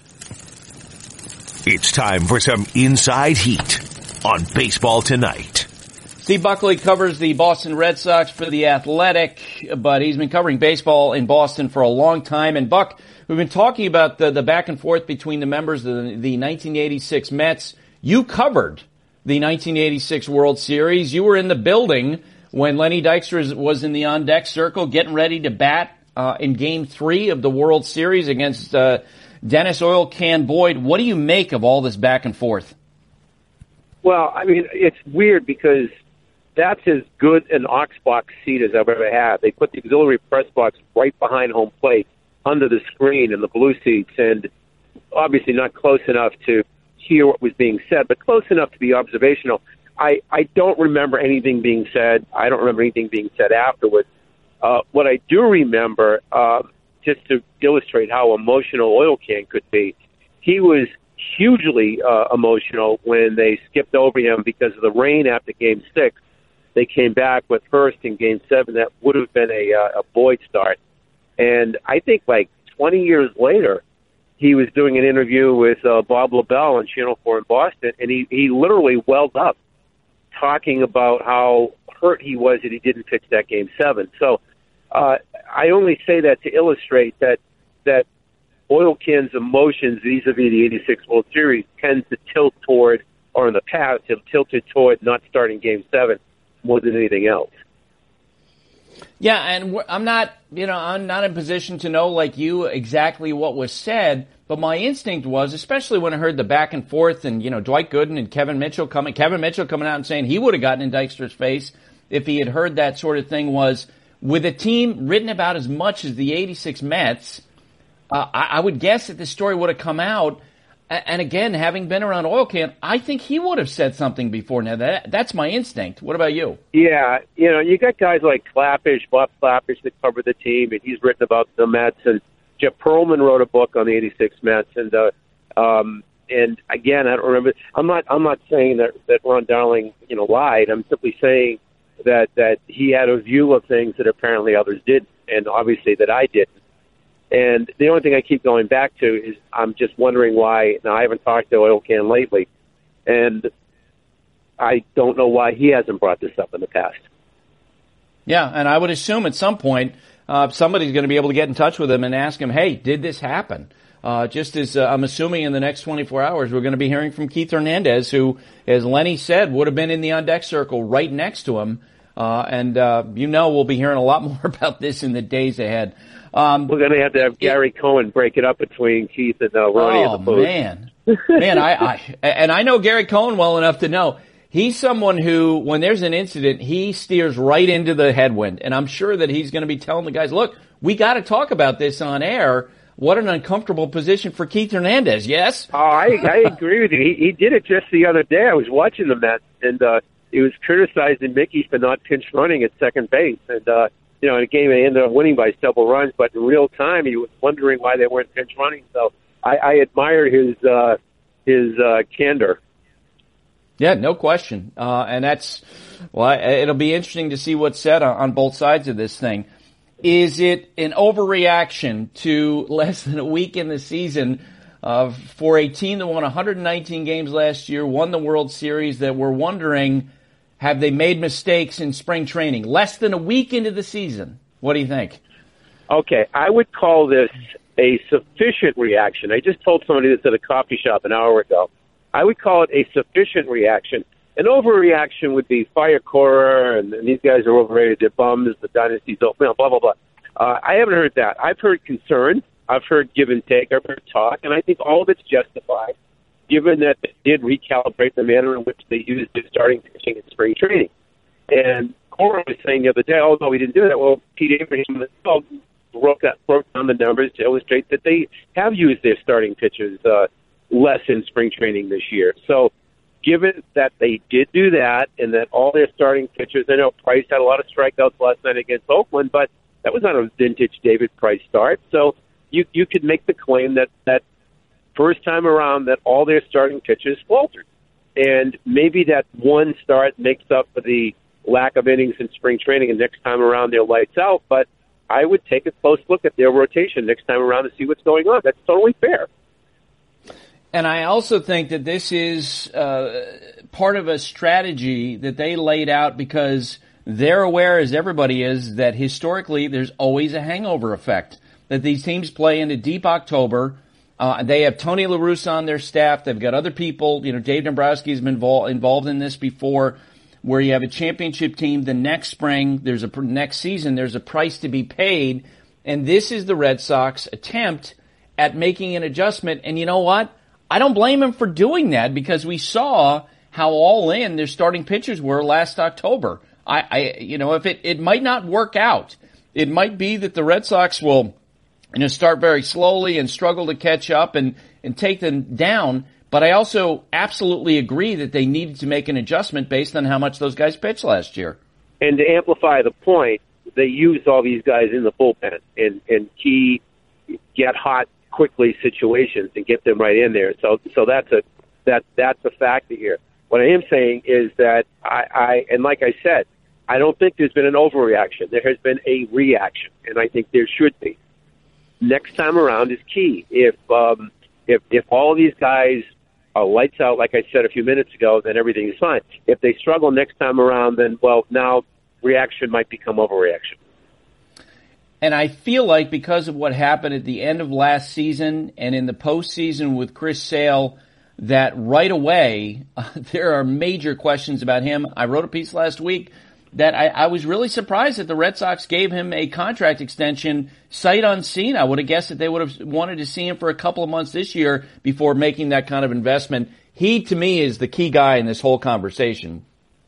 It's time for some Inside Heat on Baseball Tonight. Steve Buckley covers the Boston Red Sox for The Athletic, but he's been covering baseball in Boston for a long time. And Buck, we've been talking about the, the back and forth between the members of the, the nineteen eighty-six Mets. You covered the nineteen eighty-six World Series. You were in the building when Lenny Dykstra was in the on-deck circle getting ready to bat uh, in Game three of the World Series against uh, Dennis Oil Can Boyd. What do you make of all this back and forth? Well, I mean, it's weird because that's as good an aux box seat as I've ever had. They put the auxiliary press box right behind home plate under the screen in the blue seats, and obviously not close enough to hear what was being said, but close enough to be observational. I, I don't remember anything being said. I don't remember anything being said afterwards. Uh, what I do remember, uh, just to illustrate how emotional Oil Can could be, he was hugely uh, emotional when they skipped over him because of the rain after Game six. They came back with first in Game seven. That would have been a, uh, a Boyd start. And I think like twenty years later, he was doing an interview with uh, Bob LaBelle on Channel four in Boston, and he, he literally welled up talking about how hurt he was that he didn't pitch that Game seven. So uh, I only say that to illustrate that that Oil Can's emotions vis-a-vis the eighty-six World Series tends to tilt toward, or in the past, have tilted toward not starting Game seven more than anything else. Yeah, and we're- I'm not, you know, I'm not in position to know like you exactly what was said, but my instinct was, especially when I heard the back and forth and, you know, Dwight Gooden and Kevin Mitchell coming, Kevin Mitchell coming out and saying he would have gotten in Dykstra's face if he had heard that sort of thing, was with a team written about as much as the eighty-six Mets, uh, I, I would guess that this story would have come out. And again, having been around Oil Can, I think he would have said something before now. That That's my instinct. What about you? Yeah, you know, you got guys like Clappish, Bob Clappish that cover the team, and he's written about the Mets. And Jeff Pearlman wrote a book on the eighty-six Mets. And uh, um, and again, I don't remember. I'm not. I'm not saying that that Ron Darling, you know, lied. I'm simply saying that that he had a view of things that apparently others didn't, and obviously that I didn't. And the only thing I keep going back to is I'm just wondering why. Now, I haven't talked to Oil Can lately, and I don't know why he hasn't brought this up in the past. Yeah, and I would assume at some point uh, somebody's going to be able to get in touch with him and ask him, hey, did this happen? Uh, just as uh, I'm assuming in the next twenty-four hours, we're going to be hearing from Keith Hernandez, who, as Lenny said, would have been in the on-deck circle right next to him. Uh, and, uh, you know, we'll be hearing a lot more about this in the days ahead. Um, We're going to have to have Gary it, Cohen break it up between Keith and uh, Ronnie oh, at the booth. man. Man, I, I, and I know Gary Cohen well enough to know he's someone who, when there's an incident, he steers right into the headwind. And I'm sure that he's going to be telling the guys, look, we got to talk about this on air. What an uncomfortable position for Keith Hernandez, yes? Oh, I, I agree with you. He, he did it just the other day. I was watching the Mets, and uh, he was criticizing Mickey for not pinch running at second base. And, uh, you know, in a game they ended up winning by several runs, but in real time he was wondering why they weren't pinch running. So I, I admire his uh, his uh, candor. Yeah, no question. Uh, and that's, well, it'll be interesting to see what's said on, on both sides of this thing. Is it an overreaction to less than a week in the season uh, for a team that won one hundred nineteen games last year, won the World Series, that we're wondering, have they made mistakes in spring training? Less than a week into the season. What do you think? Okay, I would call this a sufficient reaction. I just told somebody this at a coffee shop an hour ago. I would call it a sufficient reaction. An overreaction would be fire Cora, and, and these guys are overrated, they're bums, the dynasty's open, blah, blah, blah. Uh, I haven't heard that. I've heard concern. I've heard give and take. I've heard talk, and I think all of it's justified, given that they did recalibrate the manner in which they used their starting pitching in spring training. And Cora was saying the other day, oh, no, we didn't do that. Well, Pete Abraham broke, that, broke down the numbers to illustrate that they have used their starting pitchers uh, less in spring training this year. So given that they did do that and that all their starting pitchers, I know Price had a lot of strikeouts last night against Oakland, but that was not a vintage David Price start. So you you could make the claim that that first time around that all their starting pitchers faltered. And maybe that one start makes up for the lack of innings in spring training, and next time around they're lights out. But I would take a close look at their rotation next time around to see what's going on. That's totally fair. And I also think that this is uh, part of a strategy that they laid out because they're aware, as everybody is, that historically there's always a hangover effect, that these teams play into deep October. Uh, they have Tony La Russa on their staff. They've got other people. You know, Dave Dombrowski has been vol- involved in this before, where you have a championship team. The next spring, there's a next season, there's a price to be paid. And this is the Red Sox attempt at making an adjustment. And you know what? I don't blame him for doing that because we saw how all in their starting pitchers were last October. I, I you know, if it, it might not work out. It might be that the Red Sox will, you know, start very slowly and struggle to catch up and, and take them down. But I also absolutely agree that they needed to make an adjustment based on how much those guys pitched last year. And to amplify the point, they used all these guys in the bullpen and, and key get hot quickly situations and get them right in there. So, so that's a that that's a factor here. What I am saying is that I, I and like I said, I don't think there's been an overreaction. There has been a reaction, and I think there should be. Next time around is key. If um, if if all of these guys are lights out, like I said a few minutes ago, then everything is fine. If they struggle next time around, then well, now reaction might become overreaction. And I feel like because of what happened at the end of last season and in the postseason with Chris Sale, that right away uh, there are major questions about him. I wrote a piece last week that I, I was really surprised that the Red Sox gave him a contract extension sight unseen. I would have guessed that they would have wanted to see him for a couple of months this year before making that kind of investment. He, to me, is the key guy in this whole conversation.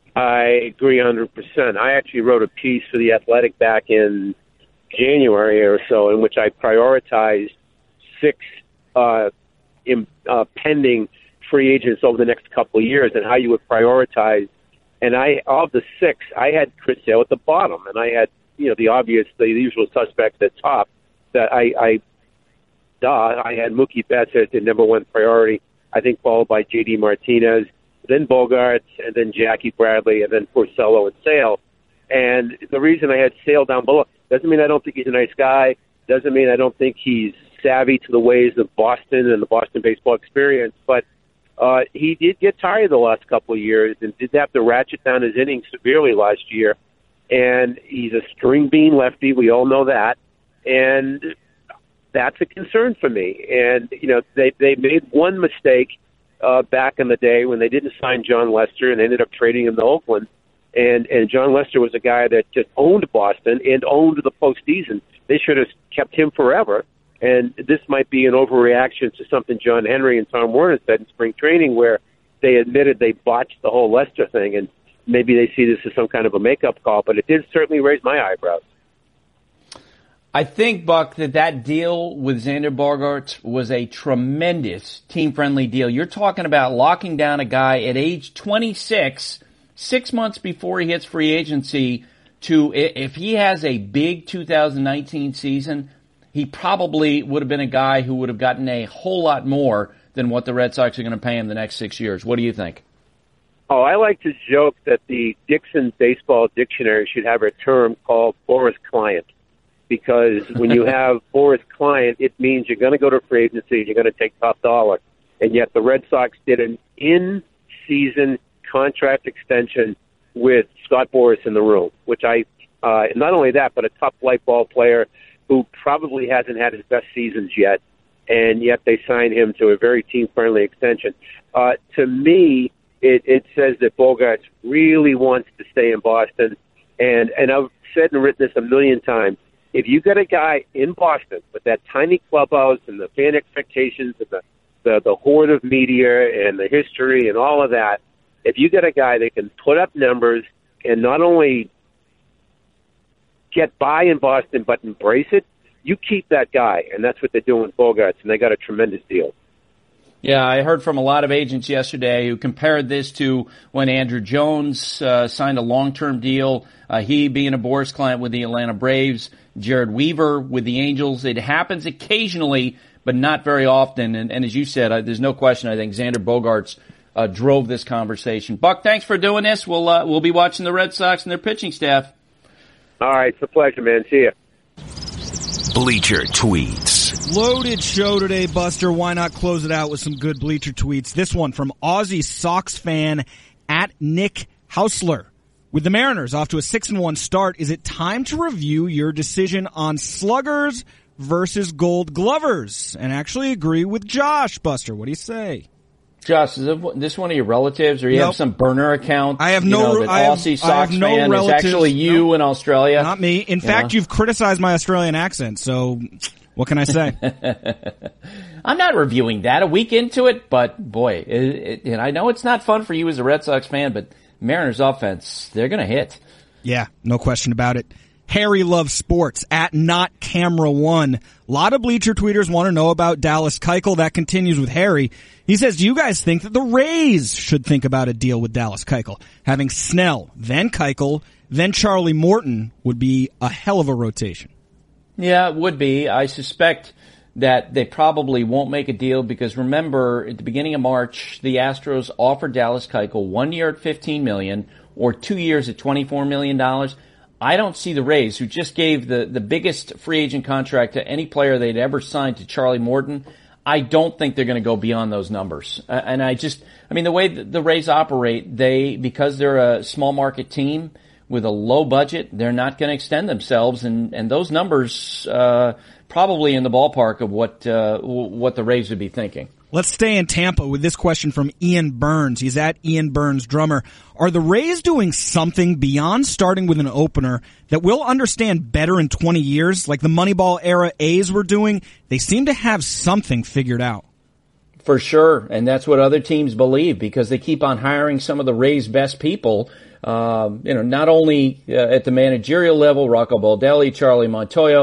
I agree one hundred percent. I actually wrote a piece for The Athletic back in January or so in which I prioritized six uh, in, uh, pending free agents over the next couple of years and how you would prioritize. And I, of the six, I had Chris Sale at the bottom, and I had, you know, the obvious, the usual suspects at the top. That I, I, duh, I had Mookie Betts as the number one priority. I think followed by J D Martinez, then Bogaerts, and then Jackie Bradley, and then Porcello and Sale. And the reason I had Sale down below doesn't mean I don't think he's a nice guy. Doesn't mean I don't think he's savvy to the ways of Boston and the Boston baseball experience. But uh, he did get tired the last couple of years and did have to ratchet down his innings severely last year. And he's a string bean lefty. We all know that. And that's a concern for me. And, you know, they, they made one mistake uh, back in the day when they didn't sign John Lester and they ended up trading him to Oakland. And, and John Lester was a guy that just owned Boston and owned the postseason. They should have kept him forever. And this might be an overreaction to something John Henry and Tom Werner said in spring training, where they admitted they botched the whole Lester thing. And maybe they see this as some kind of a makeup call, but it did certainly raise my eyebrows. I think, Buck, that that deal with Xander Bogaerts was a tremendous team-friendly deal. You're talking about locking down a guy at age twenty-six, six months before he hits free agency, to, if he has a big two thousand nineteen season, he probably would have been a guy who would have gotten a whole lot more than what the Red Sox are going to pay him the next six years. What do you think? Oh, I like to joke that the Dixon Baseball Dictionary should have a term called Boris Client. Because when you have Boris Client, it means you're going to go to free agency, you're going to take top dollar. And yet the Red Sox did an in-season contract extension with Scott Boras in the room, which I, uh, not only that, but a top flight ball player who probably hasn't had his best seasons yet, and yet they signed him to a very team-friendly extension. Uh, to me, it, it says that Bogaerts really wants to stay in Boston, and, and I've said and written this a million times. If you got a guy in Boston with that tiny clubhouse and the fan expectations and the, the, the horde of media and the history and all of that, if you get a guy that can put up numbers and not only get by in Boston but embrace it, you keep that guy. And that's what they're doing with Bogaerts, and they got a tremendous deal. Yeah, I heard from a lot of agents yesterday who compared this to when Andrew Jones uh, signed a long-term deal, uh, he being a Boras client with the Atlanta Braves, Jared Weaver with the Angels. It happens occasionally, but not very often. And, and as you said, uh, there's no question I think Xander Bogaerts uh, drove this conversation. Buck, thanks for doing this. We'll uh, we'll be watching the Red Sox and their pitching staff. All right, it's a pleasure, man. See ya. Bleacher Tweets. Loaded show today, Buster. Why not close it out with some good Bleacher Tweets? This one from Aussie Sox fan at Nick Hausler. With the Mariners off to a six and one start, is it time to review your decision on sluggers versus gold glovers? And actually agree with Josh, Buster. What do you say? Josh, is this one of your relatives, or you nope. have some burner account? I have you no. know, that I have, Aussie Sox I have no fan relatives. Is actually you nope. in Australia. Not me. In fact, know? You've criticized my Australian accent. So, what can I say? I'm not reviewing that a week into it, but boy, it, it, and I know it's not fun for you as a Red Sox fan, but Mariners offense, they're going to hit. Yeah, no question about it. Harry loves sports at not camera one. A lot of Bleacher tweeters want to know about Dallas Keuchel. That continues with Harry. He says, do you guys think that the Rays should think about a deal with Dallas Keuchel? Having Snell, then Keuchel, then Charlie Morton would be a hell of a rotation. Yeah, it would be. I suspect that they probably won't make a deal because remember, at the beginning of March, the Astros offered Dallas Keuchel one year at fifteen million dollars or two years at twenty-four million dollars. I don't see the Rays, who just gave the, the biggest free agent contract to any player they'd ever signed to Charlie Morton. I don't think they're going to go beyond those numbers. Uh, and I just, I mean, the way the, the Rays operate, they, because they're a small market team with a low budget, they're not going to extend themselves. And, and those numbers, uh, probably in the ballpark of what, uh, what the Rays would be thinking. Let's stay in Tampa with this question from Ian Burns. He's at Ian Burns Drummer. Are the Rays doing something beyond starting with an opener that we'll understand better in twenty years, like the Moneyball era A's were doing? They seem to have something figured out. For sure, and that's what other teams believe because they keep on hiring some of the Rays' best people. Um, you know, not only uh, at the managerial level, Rocco Baldelli, Charlie Montoyo,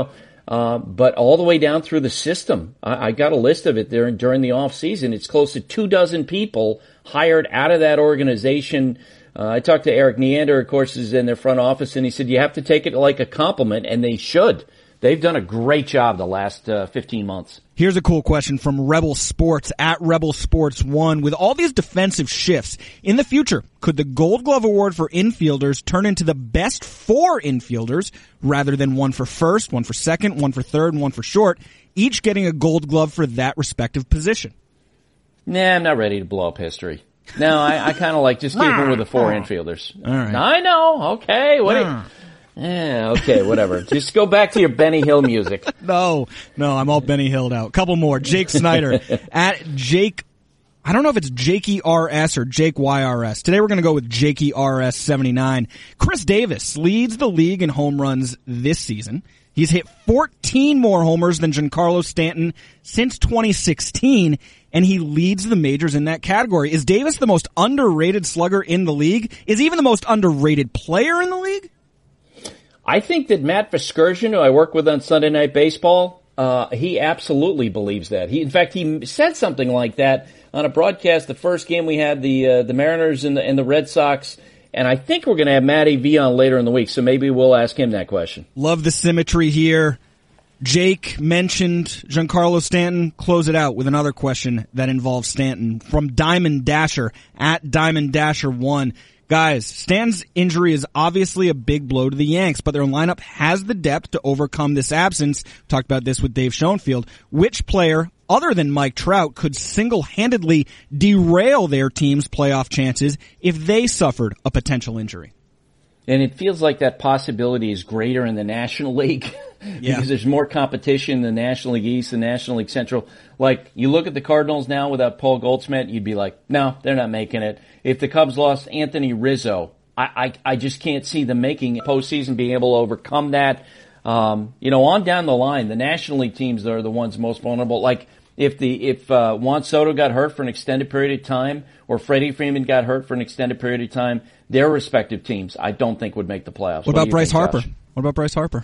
Uh, but all the way down through the system. I, I got a list of it there during the off season. It's close to two dozen people hired out of that organization. Uh, I talked to Eric Neander, of course, is in their front office, and he said you have to take it like a compliment, and they should. They've done a great job the last uh, fifteen months. Here's a cool question from Rebel Sports at Rebel Sports One. With all these defensive shifts, in the future, could the Gold Glove Award for infielders turn into the best four infielders rather than one for first, one for second, one for third, and one for short, each getting a Gold Glove for that respective position? Nah, I'm not ready to blow up history. No, I, I kind of like just keeping with the four infielders. All right. I know. Okay. What? Do you, Yeah, okay, whatever. Just go back to your Benny Hill music. No, no, I'm all Benny Hilled out. Couple more. Jake Snyder at Jake, I don't know if it's Jakey R S or Jake Y R S. Today we're going to go with Jakey R S seventy-nine. Chris Davis leads the league in home runs this season. He's hit fourteen more homers than Giancarlo Stanton since twenty sixteen, and he leads the majors in that category. Is Davis the most underrated slugger in the league? Is he even the most underrated player in the league? I think that Matt Vasgersian, who I work with on Sunday Night Baseball, uh, he absolutely believes that. He, in fact, he said something like that on a broadcast the first game we had, the uh, the Mariners and the, and the Red Sox, and I think we're going to have Matty V on later in the week, so maybe we'll ask him that question. Love the symmetry here. Jake mentioned Giancarlo Stanton. Close it out with another question that involves Stanton from Diamond Dasher at Diamond Dasher one. Guys, Stanton's injury is obviously a big blow to the Yanks, but their lineup has the depth to overcome this absence. We talked about this with Dave Schoenfield. Which player, other than Mike Trout, could single-handedly derail their team's playoff chances if they suffered a potential injury? And it feels like that possibility is greater in the National League Yeah. because there's more competition in the National League East and National League Central. Like, you look at the Cardinals now without Paul Goldschmidt, you'd be like, no, they're not making it. If the Cubs lost Anthony Rizzo, I, I, I just can't see them making postseason, being able to overcome that. Um, you know, on down the line, the National League teams are the ones most vulnerable. Like, if the, if, uh, Juan Soto got hurt for an extended period of time, or Freddie Freeman got hurt for an extended period of time, their respective teams, I don't think would make the playoffs. What, what about Bryce think, Harper? Josh? What about Bryce Harper?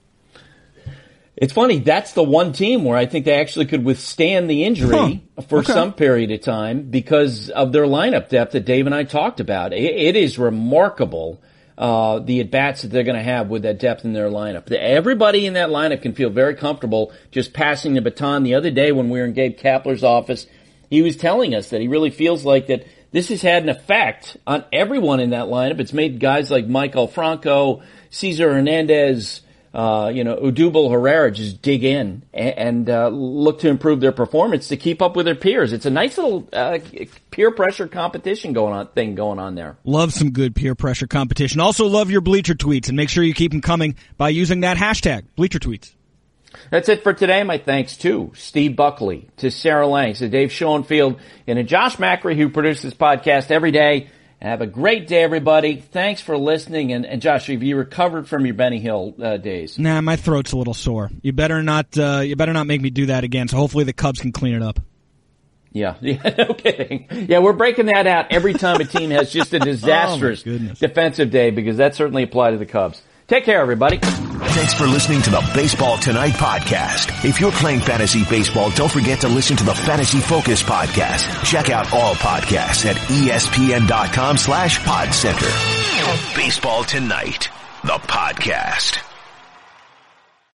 It's funny, that's the one team where I think they actually could withstand the injury huh. for okay. some period of time because of their lineup depth that Dave and I talked about. It, it is remarkable, uh, the at-bats that they're going to have with that depth in their lineup. Everybody in that lineup can feel very comfortable just passing the baton. The other day when we were in Gabe Kapler's office, he was telling us that he really feels like that this has had an effect on everyone in that lineup. It's made guys like Michael Franco, Cesar Hernandez, Uh, you know, Odubel Herrera just dig in and, and uh, look to improve their performance to keep up with their peers. It's a nice little uh, peer pressure competition going on thing going on there. Love some good peer pressure competition. Also love your Bleacher Tweets, and make sure you keep them coming by using that hashtag, Bleacher Tweets. That's it for today. My thanks to Steve Buckley, to Sarah Lang, to Dave Schoenfield, and to Josh Macri, who produces this podcast every day. Have a great day, everybody. Thanks for listening. And, and Josh, have you recovered from your Benny Hill uh, days? Nah, my throat's a little sore. You better not. Uh, you better not make me do that again. So hopefully the Cubs can clean it up. Yeah, yeah, no kidding. Yeah, we're breaking that out every time a team has just a disastrous oh defensive day because that certainly applied to the Cubs. Take care, everybody. Thanks for listening to the Baseball Tonight podcast. If you're playing fantasy baseball, don't forget to listen to the Fantasy Focus podcast. Check out all podcasts at espn.com slash pod center. Baseball Tonight, the podcast.